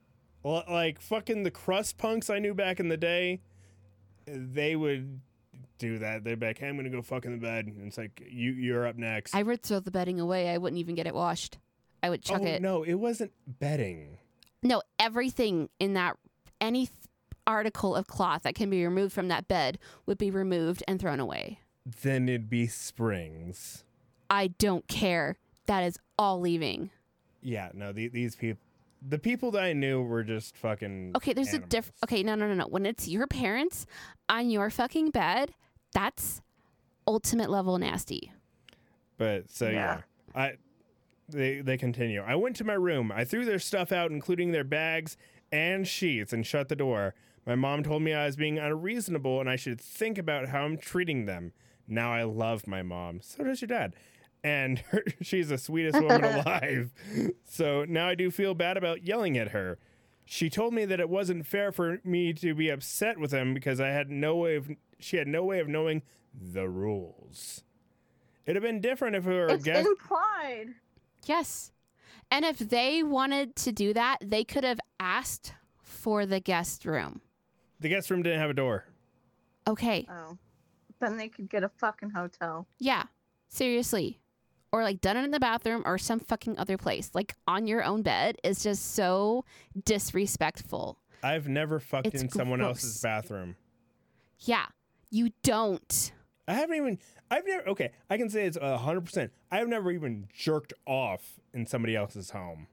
Speaker 1: Well, like fucking the crust punks I knew back in the day, they would do that. They'd be like, hey, I'm gonna go fuck in the bed, and it's like you you're up next.
Speaker 3: I would throw the bedding away. I wouldn't even get it washed. I would chuck
Speaker 1: oh
Speaker 3: it.
Speaker 1: no, it wasn't bedding.
Speaker 3: No, everything in that, any th- article of cloth that can be removed from that bed would be removed and thrown away.
Speaker 1: Then it'd be springs.
Speaker 3: I don't care. That is all leaving.
Speaker 1: Yeah, no, the, these people, the people that I knew were just fucking.
Speaker 3: Okay, there's
Speaker 1: animals.
Speaker 3: a diff. Okay, no, no, no, no. When it's your parents on your fucking bed, that's ultimate level nasty.
Speaker 1: But so yeah,
Speaker 4: Yeah.
Speaker 1: I they they continue. I went to my room. I threw their stuff out, including their bags and sheets, and shut the door. My mom told me I was being unreasonable and I should think about how I'm treating them. Now I love my mom. So does your dad. And her, she's the sweetest woman alive. So now I do feel bad about yelling at her. She told me that it wasn't fair for me to be upset with them because I had no way of she had no way of knowing the rules. It'd have been different if it were a
Speaker 4: It's
Speaker 1: guest.
Speaker 4: implied.
Speaker 3: Yes. And if they wanted to do that, they could have asked for the guest room.
Speaker 1: The guest room didn't have a door.
Speaker 3: Okay.
Speaker 4: Oh. Then they could get a fucking hotel.
Speaker 3: Yeah. Seriously. Or like done it in the bathroom or some fucking other place. Like on your own bed is just so disrespectful.
Speaker 1: I've never fucked
Speaker 3: It's
Speaker 1: in someone
Speaker 3: gross.
Speaker 1: else's bathroom.
Speaker 3: Yeah. You don't.
Speaker 1: I haven't even. I've never. Okay, I can say it's a hundred percent. I've never even jerked off in somebody else's home.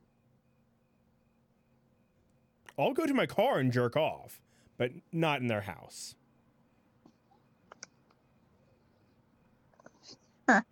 Speaker 1: I'll go to my car and jerk off, but not in their house.
Speaker 4: Huh.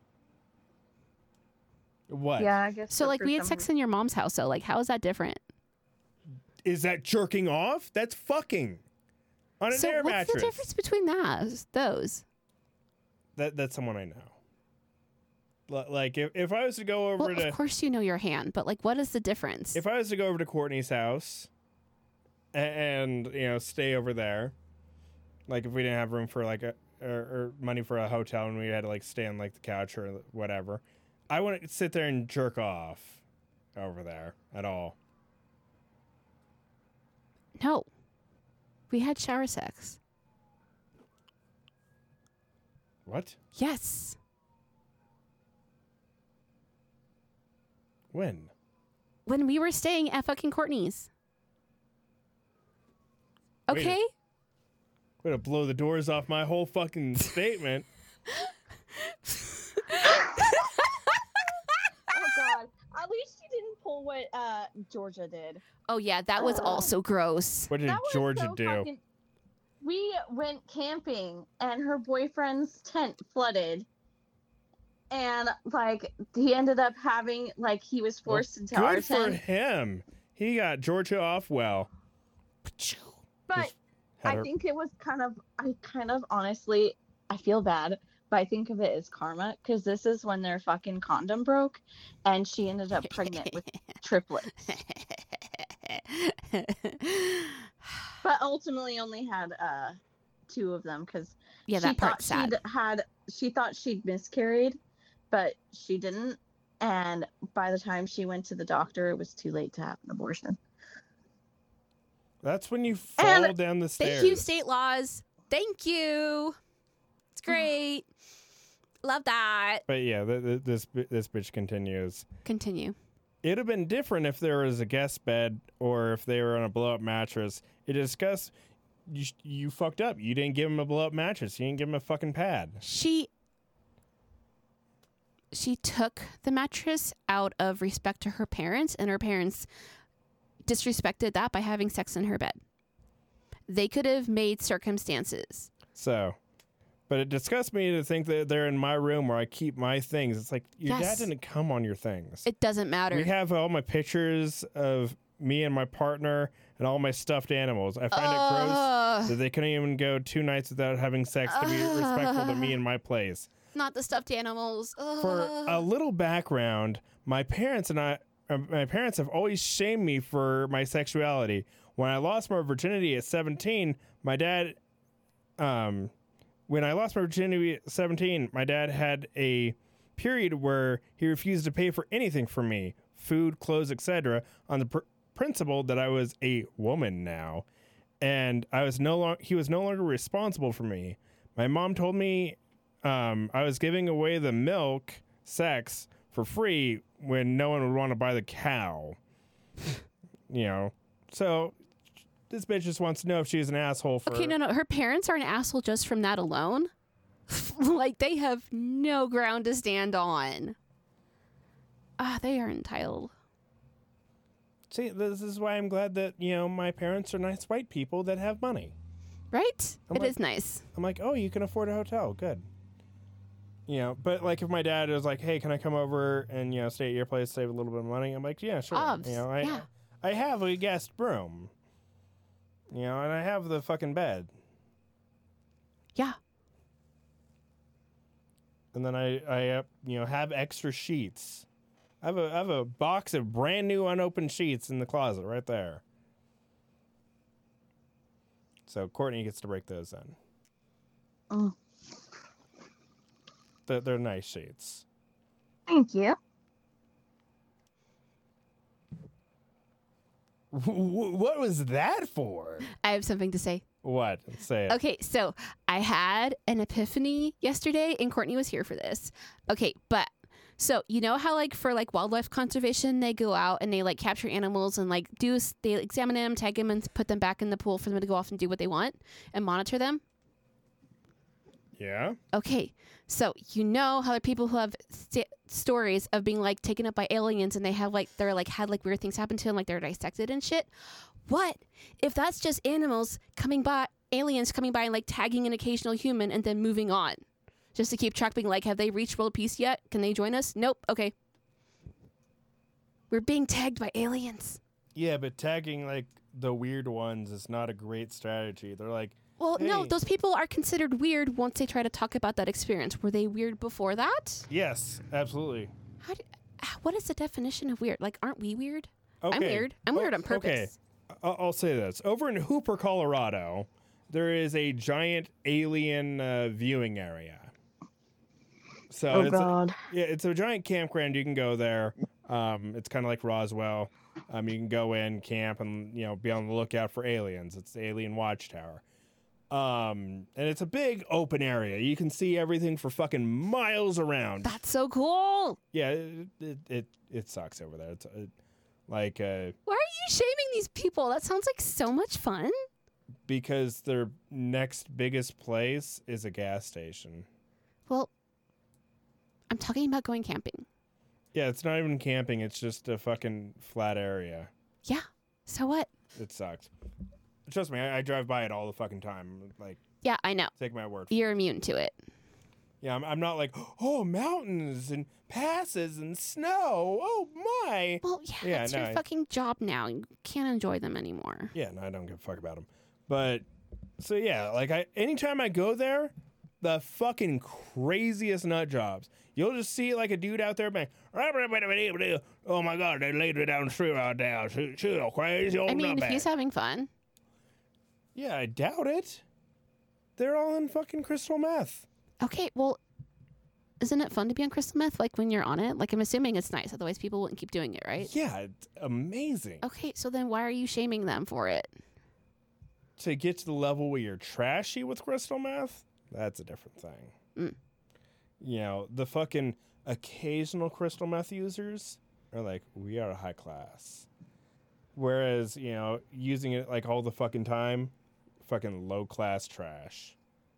Speaker 1: What?
Speaker 4: Yeah, I guess.
Speaker 3: So like
Speaker 4: for
Speaker 3: we had
Speaker 4: some
Speaker 3: sex in your mom's house. So like how is that different?
Speaker 1: Is that jerking off? That's fucking on an
Speaker 3: So
Speaker 1: air
Speaker 3: what's
Speaker 1: mattress.
Speaker 3: the difference between those? Those.
Speaker 1: That that's someone I know. L- Like if, if I was to go over
Speaker 3: Well,
Speaker 1: to
Speaker 3: of course you know your hand, but like what is the difference?
Speaker 1: if I was to go over to Courtney's house a- and, you know, stay over there, like if we didn't have room for like a or, or money for a hotel and we had to like stay on like the couch or whatever, I wouldn't sit there and jerk off over there at all.
Speaker 3: No. We had shower sex.
Speaker 1: What?
Speaker 3: Yes.
Speaker 1: When?
Speaker 3: When we were staying at fucking Courtney's.
Speaker 1: Wait a-
Speaker 3: Okay?
Speaker 1: Way to blow the doors off my whole fucking statement.
Speaker 4: Oh God! At least you didn't pull what uh Georgia did.
Speaker 3: Oh yeah, that was
Speaker 4: Ugh.
Speaker 3: also gross.
Speaker 1: What did
Speaker 4: That was
Speaker 1: Georgia
Speaker 4: so
Speaker 1: do?
Speaker 4: fucking- We went camping and her boyfriend's tent flooded. And like he ended up having like he was
Speaker 1: Well,
Speaker 4: forced into our
Speaker 1: Good for
Speaker 4: tent.
Speaker 1: him. He got Georgia off well.
Speaker 4: But
Speaker 1: Just had
Speaker 4: I
Speaker 1: her-
Speaker 4: think it was kind of I kind of honestly I feel bad, but I think of it as karma because this is when their fucking condom broke and she ended up pregnant with triplets. But ultimately only had uh two of them because
Speaker 3: Yeah,
Speaker 4: she
Speaker 3: that
Speaker 4: thought
Speaker 3: part's sad.
Speaker 4: she'd had she thought she'd miscarried, but she didn't. And by the time she went to the doctor, it was too late to have an abortion.
Speaker 1: That's when you fall
Speaker 4: And-
Speaker 1: down the stairs.
Speaker 3: Thank you, state laws. Thank you. It's great. Love that.
Speaker 1: But yeah, th- th- this bi- this bitch continues.
Speaker 3: Continue.
Speaker 1: It'd have been different if there was a guest bed or if they were on a blow up mattress. It discussed you, sh- you fucked up. You didn't give him a blow up mattress. You didn't give him a fucking pad.
Speaker 3: She she took the mattress out of respect to her parents, and her parents disrespected that by having sex in her bed. They could have made circumstances.
Speaker 1: So, but it disgusts me to think that they're in my room where I keep my things. It's like your
Speaker 3: Yes.
Speaker 1: dad didn't come on your things.
Speaker 3: It doesn't matter.
Speaker 1: We have all my pictures of me and my partner and all my stuffed animals. I find it gross
Speaker 3: Ugh.
Speaker 1: that they couldn't even go two nights without having sex to be respectful to me and my place.
Speaker 3: Not the stuffed animals.
Speaker 1: For
Speaker 3: Ugh.
Speaker 1: a little background, my parents and I, uh, my parents have always shamed me for my sexuality. When I lost my virginity at seventeen, my dad, um, when I lost my virginity at seventeen, my dad had a period where he refused to pay for anything for me, food, clothes, et cetera, on the pr- principle that I was a woman now, and I was no longer he was no longer responsible for me. My mom told me um, I was giving away the milk sex for free when no one would want to buy the cow. You know, so this bitch just wants to know if she's an asshole for.
Speaker 3: Okay, no, no. Her parents are an asshole just from that alone. Like, they have no ground to stand on. Ah, they are entitled.
Speaker 1: See, this is why I'm glad that, you know, my parents are nice white people that have money.
Speaker 3: Right?
Speaker 1: I'm
Speaker 3: It
Speaker 1: like-
Speaker 3: is nice.
Speaker 1: I'm like, oh, you can afford a hotel. Good. You know, but like if my dad was like, hey, can I come over and, you know, stay at your place, save a little bit of money? I'm like, yeah, sure.
Speaker 3: Obs,
Speaker 1: You know, I,
Speaker 3: yeah.
Speaker 1: I have a guest room. You know, and I have the fucking bed.
Speaker 3: Yeah.
Speaker 1: And then I, I uh, you know, have extra sheets. I have a, I have a box of brand new unopened sheets in the closet right there. So Courtney gets to break those in.
Speaker 4: Mm,
Speaker 1: They're, they're nice sheets.
Speaker 4: thank you.
Speaker 1: What was that for?
Speaker 3: I have something to say.
Speaker 1: What? Say it.
Speaker 3: Okay, so I had an epiphany yesterday, and Courtney was here for this. Okay, but so you know how like for like wildlife conservation, they go out and they like capture animals and like do s- they examine them, tag them, and put them back in the pool for them to go off and do what they want and monitor them.
Speaker 1: Yeah.
Speaker 3: Okay, so you know how there are people who have st- stories of being like taken up by aliens and they have like they're like had like weird things happen to them, like they're dissected and shit. What if that's just animals coming by, aliens coming by and like tagging an occasional human and then moving on, just to keep track, being like, have they reached world peace yet? Can they join us? Nope. Okay, we're being tagged by aliens.
Speaker 1: Yeah, but tagging like the weird ones is not a great strategy. They're like,
Speaker 3: Well, no,
Speaker 1: Hey.
Speaker 3: those people are considered weird once they try to talk about that experience. Were they weird before that?
Speaker 1: yes, absolutely.
Speaker 3: How do, what is the definition of weird? Like, aren't we weird?
Speaker 1: Okay.
Speaker 3: I'm weird. I'm
Speaker 1: Oh,
Speaker 3: weird on purpose.
Speaker 1: Okay. I- I'll say this. Over in Hooper, Colorado, there is a giant alien uh, viewing area. So
Speaker 4: Oh
Speaker 1: it's a,
Speaker 4: God.
Speaker 1: yeah, it's a giant campground. You can go there. Um, it's kind of like Roswell. Um, you can go in, camp, and you know be on the lookout for aliens. It's the Alien Watchtower. Um, and it's a big open area. You can see everything for fucking miles around.
Speaker 3: That's so cool.
Speaker 1: Yeah, it it it, it sucks over there. It's it, like uh,
Speaker 3: Why are you shaming these people? That sounds like so much fun.
Speaker 1: because their next biggest place is a gas station.
Speaker 3: Well, I'm talking about going camping.
Speaker 1: Yeah, it's not even camping. It's just a fucking flat area.
Speaker 3: Yeah. So what?
Speaker 1: It sucks. Trust me, I, I drive by it all the fucking time. Like,
Speaker 3: Yeah, I know.
Speaker 1: take my word. For
Speaker 3: You're immune to it.
Speaker 1: Yeah, I'm, I'm not like, oh, mountains and passes and snow. Oh, my.
Speaker 3: Well, yeah,
Speaker 1: Yeah,
Speaker 3: it's
Speaker 1: no,
Speaker 3: your
Speaker 1: I-
Speaker 3: fucking job now. You can't enjoy them anymore.
Speaker 1: Yeah, no, I don't give a fuck about them. But, so yeah, like, I anytime I go there, the fucking craziest nut jobs. You'll just see, like, a dude out there being, oh, my God, they laid it down the street right there. She, she's a crazy old
Speaker 3: I mean, if
Speaker 1: nutbag.
Speaker 3: he's having fun.
Speaker 1: Yeah, I doubt it. They're all in fucking crystal meth.
Speaker 3: Okay, well, isn't it fun to be on crystal meth? Like when you're on it? Like I'm assuming it's nice. Otherwise, people wouldn't keep doing it, right?
Speaker 1: Yeah, it's amazing.
Speaker 3: Okay, so then why are you shaming them for it?
Speaker 1: To get to the level where you're trashy with crystal meth, that's a different thing.
Speaker 3: Mm.
Speaker 1: You know, the fucking occasional crystal meth users are like, we are high class. Whereas, you know, using it like all the fucking time, fucking low class trash.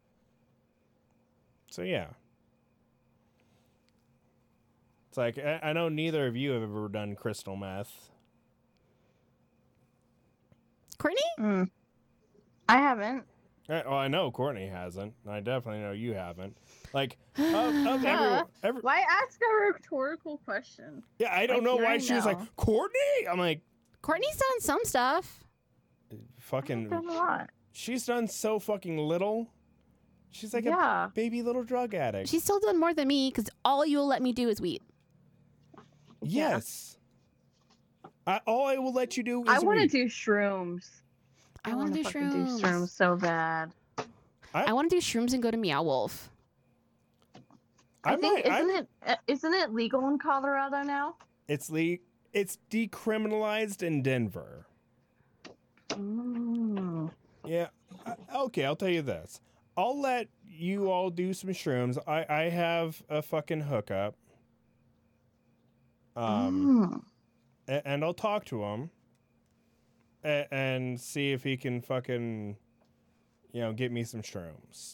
Speaker 1: So, yeah. It's like, I, I know neither of you have ever done crystal meth.
Speaker 3: Courtney?
Speaker 4: Mm. I haven't.
Speaker 1: Uh, Well, I know Courtney hasn't. And I definitely know you haven't. Like, of, of everyone, every,
Speaker 4: Why ask a rhetorical question?
Speaker 1: yeah, I don't
Speaker 4: like,
Speaker 1: know
Speaker 4: here
Speaker 1: why
Speaker 4: I
Speaker 1: she was like,
Speaker 4: know.
Speaker 1: Courtney? I'm like,
Speaker 3: Courtney's done some stuff.
Speaker 1: fucking,
Speaker 4: I've done a lot.
Speaker 1: she's done so fucking little. She's like
Speaker 4: Yeah.
Speaker 1: a baby little drug addict.
Speaker 3: She's still done more than me because all you'll let me do is weed.
Speaker 4: Yeah.
Speaker 1: Yes. I, all I will let you do is
Speaker 4: I want to
Speaker 1: weed.
Speaker 4: do shrooms.
Speaker 3: I want to do
Speaker 4: fucking
Speaker 3: shrooms.
Speaker 4: do shrooms so bad.
Speaker 3: I want to do shrooms and go to Meow Wolf.
Speaker 4: I,
Speaker 1: I
Speaker 4: think
Speaker 1: might- I-
Speaker 4: isn't it uh, isn't it legal in Colorado now?
Speaker 1: It's le- It's decriminalized in Denver.
Speaker 4: Mm.
Speaker 1: Yeah. I- Okay, I'll tell you this. I'll let you all do some shrooms. I I have a fucking hookup. Um,
Speaker 4: Mm.
Speaker 1: a- and I'll talk to him, a- and see if he can fucking, you know, get me some shrooms.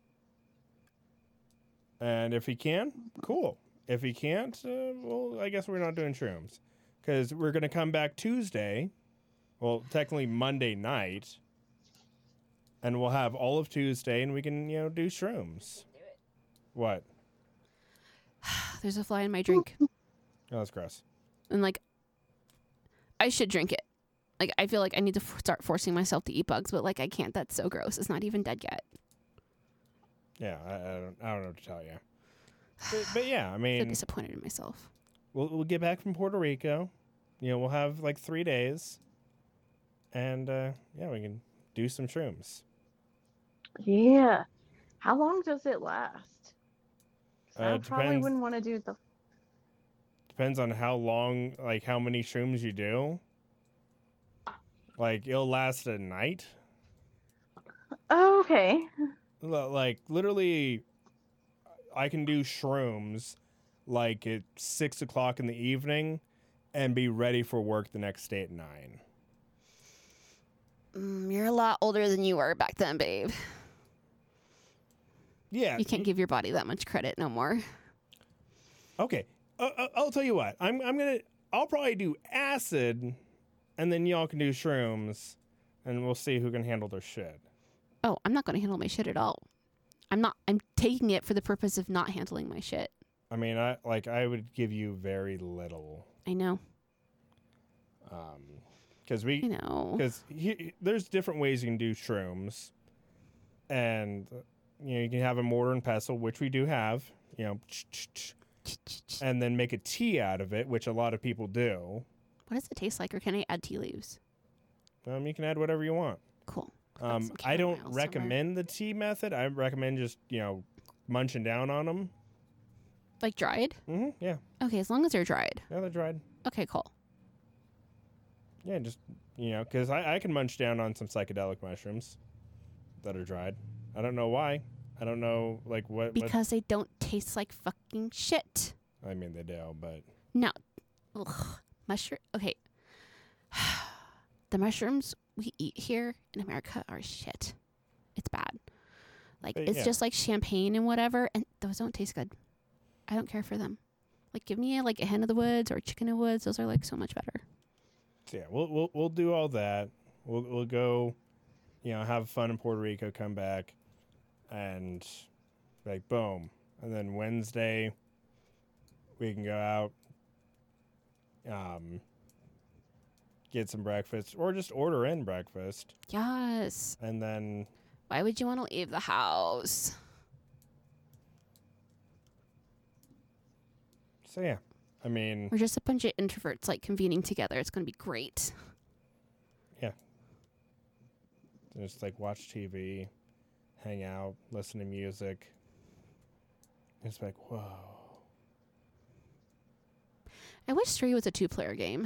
Speaker 1: And if he can, cool. If he can't, uh, well, I guess we're not doing shrooms. Because we're going to come back Tuesday. Well, technically Monday night. And we'll have all of Tuesday and we can, you know, do shrooms. What?
Speaker 3: There's a fly in my drink.
Speaker 1: Oh, that's gross.
Speaker 3: And like, I should drink it. Like, I feel like I need to f- start forcing myself to eat bugs, but like, I can't. That's so gross. It's not even dead yet.
Speaker 1: Yeah, I, I don't I don't know what to tell you. But, but yeah, I
Speaker 3: I'm so
Speaker 1: mean,
Speaker 3: disappointed in myself.
Speaker 1: we'll, we'll get back from Puerto Rico. You know, we'll have like three days. And, uh, yeah, we can do some shrooms.
Speaker 4: Yeah. How long does it last?
Speaker 1: Uh,
Speaker 4: I probably
Speaker 1: depends-
Speaker 4: wouldn't want to do the.
Speaker 1: Depends on how long, like how many shrooms you do. Like, it'll last a night.
Speaker 4: Oh, okay.
Speaker 1: L- Like, literally, I can do shrooms like at six o'clock in the evening and be ready for work the next day at nine.
Speaker 3: Mm, you're a lot older than you were back then, babe.
Speaker 1: Yeah.
Speaker 3: You can't give your body that much credit no more.
Speaker 1: Okay. Uh, uh, I'll tell you what. I'm I'm gonna. I'll probably do acid, and then y'all can do shrooms, and we'll see who can handle their shit.
Speaker 3: Oh, I'm not going to handle my shit at all. I'm not. I'm taking it for the purpose of not handling my shit.
Speaker 1: I mean, I like I would give you very little,
Speaker 3: I know.
Speaker 1: um, because
Speaker 3: I
Speaker 1: we
Speaker 3: know.
Speaker 1: because there's different ways you can do shrooms, and uh, you know you can have a mortar and pestle, which we do have. You know, and then make a tea out of it, which a lot of people do.
Speaker 3: What does it taste like, or can I add tea leaves?
Speaker 1: Um, you can add whatever you want.
Speaker 3: Cool. I've got
Speaker 1: Um,
Speaker 3: some
Speaker 1: I don't
Speaker 3: chamomile somewhere.
Speaker 1: recommend the tea method. I recommend just, you know, munching down on them.
Speaker 3: Like dried?
Speaker 1: Mm-hmm. Yeah.
Speaker 3: Okay, as long as they're dried.
Speaker 1: Yeah, they're dried.
Speaker 3: Okay, cool.
Speaker 1: Yeah, just, you know, because I, I can munch down on some psychedelic mushrooms that are dried. I don't know why. I don't know, like, what.
Speaker 3: Because they don't taste like fucking shit.
Speaker 1: what I mean, they do, but.
Speaker 3: No. Ugh. Mushroom. Okay. The mushrooms we eat here in America are shit. It's bad. Like,
Speaker 1: But
Speaker 3: it's
Speaker 1: yeah.
Speaker 3: just like champagne and whatever, and those don't taste good. I don't care for them. Like, give me a, like a hen of the woods or a chicken of the woods. Those are like so much better.
Speaker 1: So yeah, we'll, we'll, we'll do all that. We'll, we'll go, you know, have fun in Puerto Rico, come back, and, like, boom. And then Wednesday, we can go out, um, get some breakfast, or just order in breakfast,
Speaker 3: Yes.
Speaker 1: and then
Speaker 3: Why would you want to leave the house?
Speaker 1: so yeah, I mean,
Speaker 3: We're just a bunch of introverts like convening together. It's going to be great.
Speaker 1: just like watch T V, hang out, listen to music. It's like whoa.
Speaker 3: I wish Stray was a two-player game.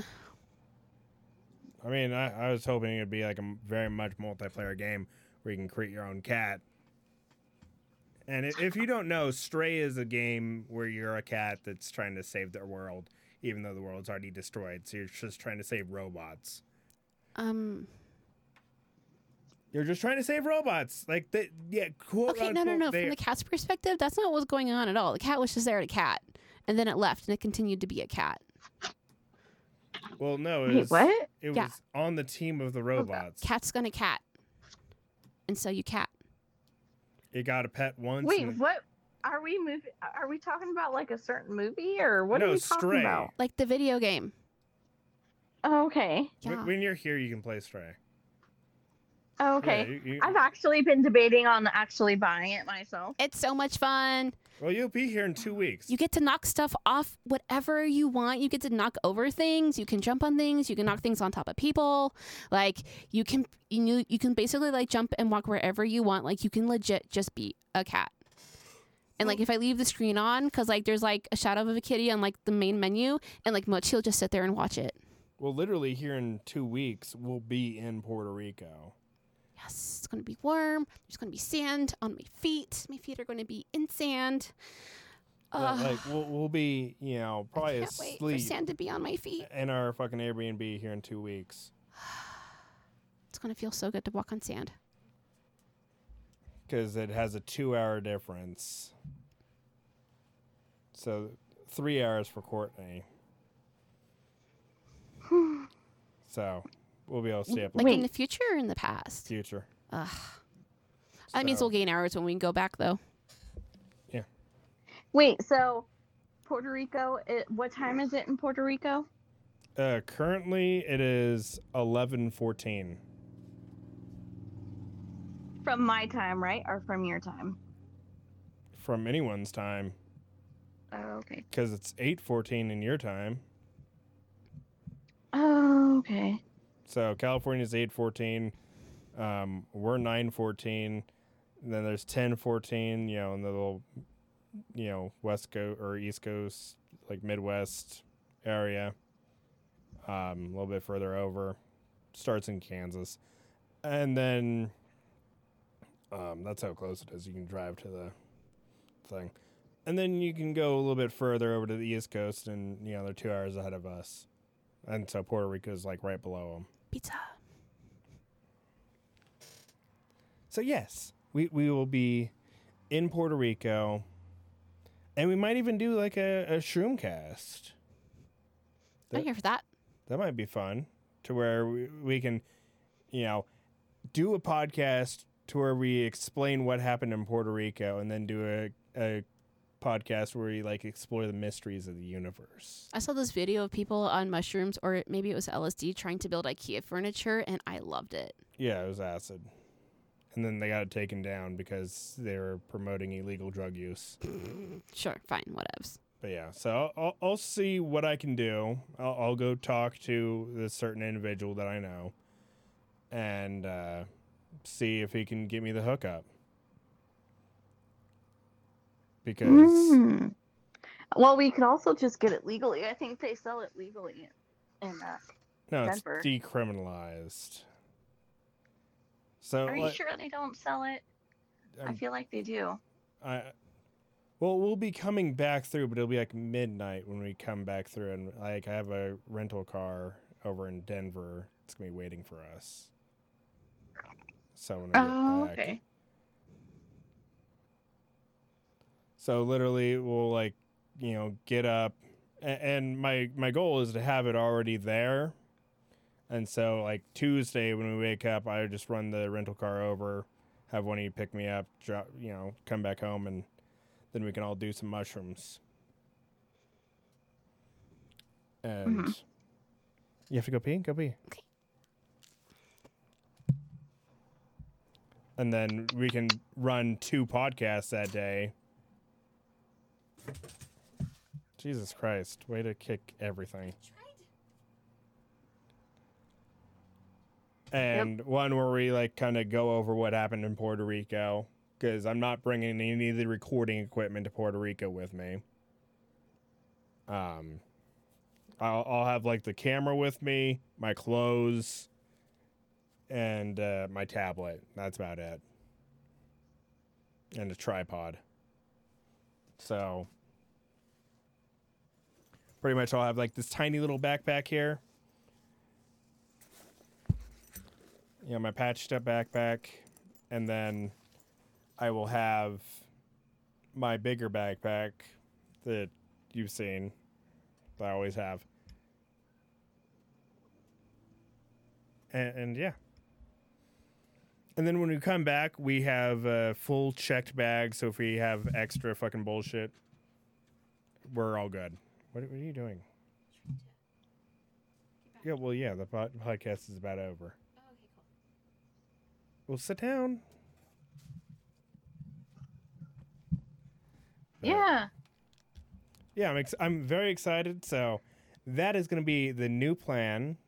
Speaker 1: I mean, I, I was hoping it'd be like a m- very much multiplayer game where you can create your own cat. And i- if you don't know, Stray is a game where you're a cat that's trying to save the world, even though the world's already destroyed. So you're just trying to save robots.
Speaker 3: Um.
Speaker 1: You're just trying to save robots. Like, the, yeah, cool.
Speaker 3: Okay, no, no, no. From the cat's perspective, that's not what was going on at all. The cat was just there to cat, and then it left, and it continued to be a cat.
Speaker 1: Well, no, it
Speaker 4: Wait,
Speaker 1: was,
Speaker 4: what?
Speaker 1: it
Speaker 3: Yeah.
Speaker 1: was on the team of the robots.
Speaker 3: Cat's gonna cat, and so you cat.
Speaker 1: It got a pet once.
Speaker 4: Wait,
Speaker 1: and-
Speaker 4: what? Are we moving? Are we talking about like a certain movie or what
Speaker 1: No,
Speaker 4: are we talking
Speaker 1: Stray.
Speaker 4: about?
Speaker 3: Like the video game.
Speaker 4: Oh, okay.
Speaker 1: When-
Speaker 3: Yeah.
Speaker 1: When you're here, you can play Stray.
Speaker 4: Oh, okay.
Speaker 1: Yeah, you- you-
Speaker 4: I've actually been debating on actually buying it myself.
Speaker 3: It's so much fun.
Speaker 1: well, you'll be here in two weeks.
Speaker 3: You get to knock stuff off whatever you want. You get to knock over things. You can jump on things. You can knock things on top of people. Like you can, you know, you can basically like jump and walk wherever you want. Like you can legit just be a cat. And like if I leave the screen on, because like there's like a shadow of a kitty on like the main menu, and like Mochi will just sit there and watch it.
Speaker 1: Well, literally here in two weeks, we'll be in Puerto Rico.
Speaker 3: yes, it's going to be warm. There's going to be sand on my feet. My feet are going to be in sand.
Speaker 1: Yeah,
Speaker 3: Uh,
Speaker 1: like we'll we'll be, you know,
Speaker 3: I
Speaker 1: probably
Speaker 3: can't wait for
Speaker 1: asleep
Speaker 3: sand to be on my feet.
Speaker 1: in our fucking Airbnb here in two weeks.
Speaker 3: It's going to feel so good to walk on sand.
Speaker 1: Because it has a two-hour difference. So three hours for Courtney. So we'll be able to stay up
Speaker 3: Like
Speaker 1: late.
Speaker 3: in the future or in the past?
Speaker 1: Future.
Speaker 3: Ugh. That means
Speaker 1: So-
Speaker 3: we'll gain hours when we go back, though.
Speaker 4: Wait, so Puerto Rico, it, what time is it in Puerto Rico?
Speaker 1: Uh, currently, it is eleven fourteen.
Speaker 4: From my time, right? Or from your time?
Speaker 1: From anyone's time,
Speaker 4: Oh, okay.
Speaker 1: because it's eight fourteen in your time.
Speaker 4: Oh, okay.
Speaker 1: So California's eight fourteen. Um, we're nine fourteen. Then there's ten fourteen. You know, in the little, you know, West Coast or East Coast, like Midwest area. Um, a little bit further over, starts in Kansas, and then um, that's how close it is. You can drive to the thing, and then you can go a little bit further over to the East Coast, and you know they're two hours ahead of us, and so Puerto Rico is like right below them.
Speaker 3: Pizza.
Speaker 1: So yes, we we will be in Puerto Rico, and we might even do like a, a shroom cast.
Speaker 3: I'm here for that.
Speaker 1: That might be fun, to where we, we can, you know, do a podcast to where we explain what happened in Puerto Rico, and then do a, a podcast where we like explore the mysteries of the universe.
Speaker 3: I saw this video of people on mushrooms, or maybe it was L S D, trying to build IKEA furniture, and I loved it.
Speaker 1: Yeah, it was acid. And then they got it taken down because they were promoting illegal drug use.
Speaker 3: Sure, fine, whatevs.
Speaker 1: But yeah, so I'll, I'll, I'll see what I can do. I'll, I'll go talk to this certain individual that I know and uh, see if he can get me the hookup. Because,
Speaker 4: Mm. Well, we could also just get it legally. I think they sell it legally in uh,
Speaker 1: no, it's
Speaker 4: Denver.
Speaker 1: decriminalized. So,
Speaker 4: Are you
Speaker 1: like,
Speaker 4: sure they don't sell it? I
Speaker 1: I'm-
Speaker 4: feel like they do.
Speaker 1: I, well, we'll be coming back through, but it'll be like midnight when we come back through. And like, I have a rental car over in Denver. It's going to be waiting for us. So when I get
Speaker 4: Oh,
Speaker 1: back.
Speaker 4: okay.
Speaker 1: So literally, we'll like, you know, get up, and, and my my goal is to have it already there. And so like Tuesday when we wake up, I just run the rental car over, have one of you pick me up, drop, you know, come back home, and then we can all do some mushrooms. And
Speaker 4: Mhm.
Speaker 1: you have to go pee. Go pee.
Speaker 3: Okay.
Speaker 1: And then we can run two podcasts that day. Jesus Christ. Way to kick everything. And one where we like kind of go over what happened in Puerto Rico, because I'm not bringing any of the recording equipment to Puerto Rico with me. Um, I'll, I'll have like the camera with me, my clothes, and uh, my tablet. That's about it. And a tripod. So pretty much I'll have like this tiny little backpack here. You know, my patched up backpack. And then I will have my bigger backpack that you've seen, that I always have. And, and yeah. And then when we come back, we have a full checked bag. So if we have extra fucking bullshit, we're all good. What, what are you doing? Yeah, well, yeah, the pod- podcast is about over. Well, sit down. But,
Speaker 4: Yeah.
Speaker 1: yeah, I'm ex- I'm very excited. So that is going to be the new plan.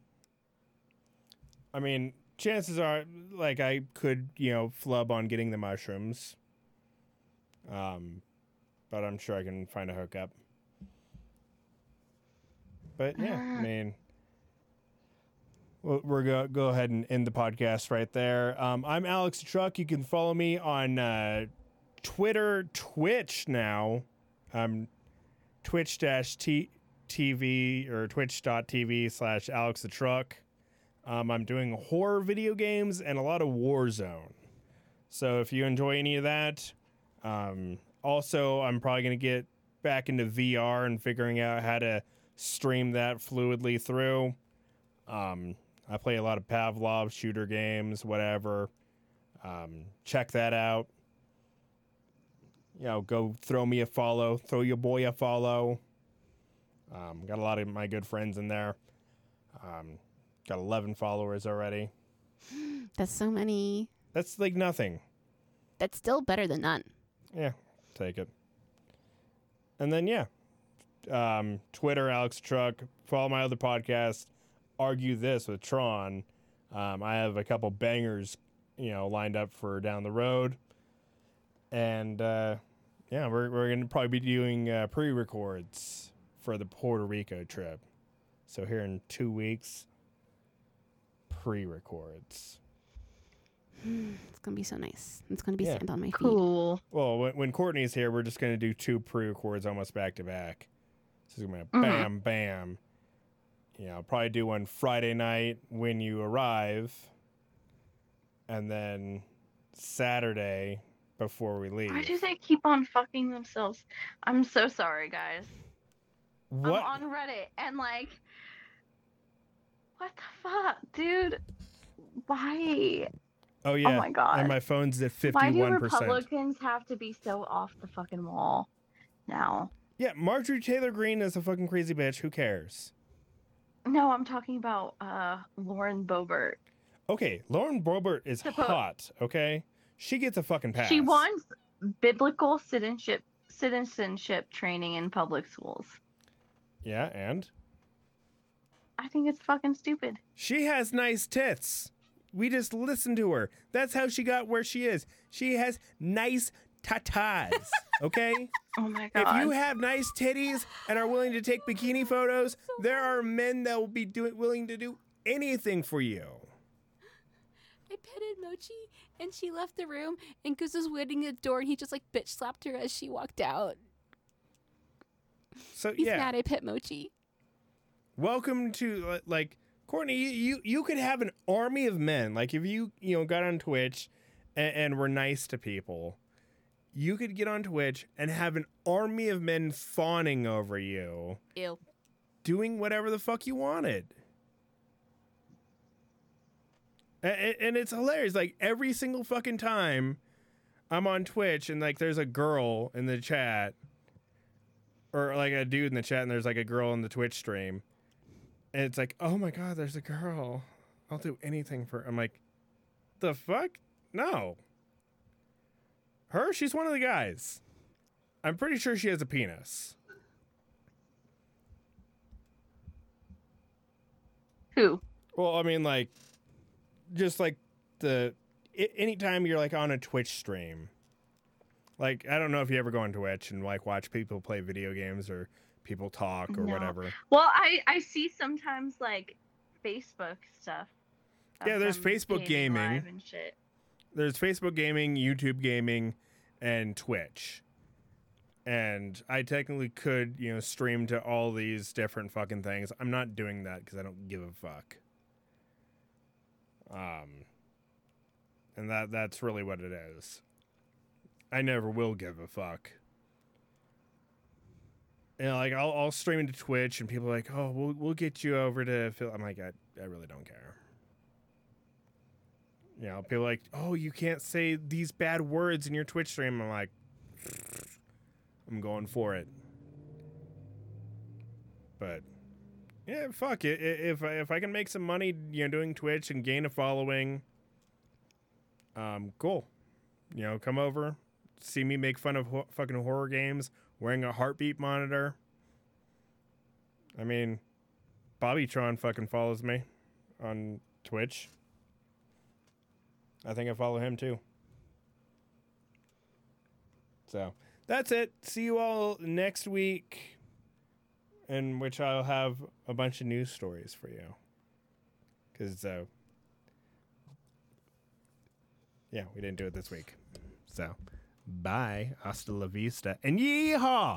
Speaker 1: I mean, chances are, like, I could, you know, flub on getting the mushrooms. Um, but I'm sure I can find a hookup. But yeah, I
Speaker 4: Ah.
Speaker 1: mean, We'll- We're go go ahead and end the podcast right there. Um, I'm Alex Truck. You can follow me on uh, Twitter, Twitch now. Um, Twitch dash T TV or Twitch dot T V slash Alex the Truck. Um, I'm doing horror video games and a lot of Warzone. So if you enjoy any of that, um, also I'm probably gonna get back into V R and figuring out how to stream that fluidly through. Um, I play a lot of Pavlov shooter games, whatever. Um, check that out. You know, go throw me a follow. Throw your boy a follow. Um, got a lot of my good friends in there. Um, got eleven followers already.
Speaker 3: That's so many.
Speaker 1: That's like nothing.
Speaker 3: That's still better than none.
Speaker 1: Yeah, take it. And then, yeah. Um, Twitter, Alex Truck. Follow my other podcast, Argue This with Tron. Um, I have a couple bangers, you know, lined up for down the road. And, uh, yeah, we're, we're going to probably be doing uh, pre-records for the Puerto Rico trip. So here in two weeks, pre-records.
Speaker 3: It's gonna be so nice. It's gonna be
Speaker 1: Yeah.
Speaker 3: sand on my feet.
Speaker 4: Cool.
Speaker 1: Well, when, when Courtney's here, we're just going to do two pre-records almost back to back. So it's going to be
Speaker 4: Mhm.
Speaker 1: bam, bam. You know, probably do one Friday night when you arrive. And then Saturday before we leave.
Speaker 4: Why do they keep on fucking themselves? I'm so sorry, guys.
Speaker 1: What?
Speaker 4: I'm on Reddit and like, what the fuck, dude? Why?
Speaker 1: Oh, yeah.
Speaker 4: Oh my god.
Speaker 1: And my phone's at
Speaker 4: Why do
Speaker 1: fifty-one percent.
Speaker 4: Republicans have to be so off the fucking wall now?
Speaker 1: Yeah, Marjorie Taylor Greene is a fucking crazy bitch. Who cares?
Speaker 4: No, I'm talking about uh Lauren Boebert.
Speaker 1: Okay, Lauren Boebert is
Speaker 4: Suppo-
Speaker 1: hot, okay? She gets a fucking pass.
Speaker 4: She wants biblical citizenship citizenship training in public schools.
Speaker 1: Yeah, and?
Speaker 4: I think it's fucking stupid.
Speaker 1: She has nice tits. We just listened to her. That's how she got where she is. She has nice tatas, okay?
Speaker 4: Oh my
Speaker 1: If
Speaker 4: god.
Speaker 1: you have nice titties and are willing to take bikini photos, there are men that will be doing willing to do anything for you.
Speaker 3: I petted Mochi and she left the room and Goose was waiting at the door and he just like bitch slapped her as she walked out.
Speaker 1: So
Speaker 3: He's
Speaker 1: yeah,
Speaker 3: mad I pet Mochi.
Speaker 1: welcome to uh, like Courtney. You, you you could have an army of men. Like if you you know got on Twitch and, and were nice to people, you could get on Twitch and have an army of men fawning over you,
Speaker 3: Ew.
Speaker 1: doing whatever the fuck you wanted. And, and it's hilarious. Like every single fucking time I'm on Twitch and like there's a girl in the chat or like a dude in the chat and there's like a girl in the Twitch stream. And it's like, oh my God, there's a girl. I'll do anything for her. I'm like, the fuck? No. Her? She's one of the guys. I'm pretty sure she has a penis.
Speaker 4: Who?
Speaker 1: Well, I mean, like, just like the I- anytime you're like on a Twitch stream, like I don't know if you ever go on Twitch and like watch people play video games or people talk or
Speaker 4: No.
Speaker 1: whatever.
Speaker 4: Well, I I see sometimes like Facebook stuff. of
Speaker 1: Yeah, there's
Speaker 4: them
Speaker 1: Facebook
Speaker 4: gaming
Speaker 1: gaming.
Speaker 4: live and shit.
Speaker 1: There's Facebook gaming, YouTube gaming, and Twitch. And I technically could, you know, stream to all these different fucking things. I'm not doing that because I don't give a fuck. Um, and that that's really what it is. I never will give a fuck. You know, like I'll I'll stream to Twitch and people are like, oh, we'll we'll get you over to Phil. I'm like, I I really don't care. You know, people are like, oh, you can't say these bad words in your Twitch stream. I'm like, I'm going for it. But yeah, fuck it. If I, if I can make some money, you know, doing Twitch and gain a following, um, cool. You know, come over, see me make fun of ho- fucking horror games, wearing a heartbeat monitor. I mean, Bobbytron fucking follows me on Twitch. I think I follow him too. So that's it. See you all next week, in which I'll have a bunch of news stories for you. Because, uh, yeah, we didn't do it this week. So, bye. Hasta la vista. And yeehaw!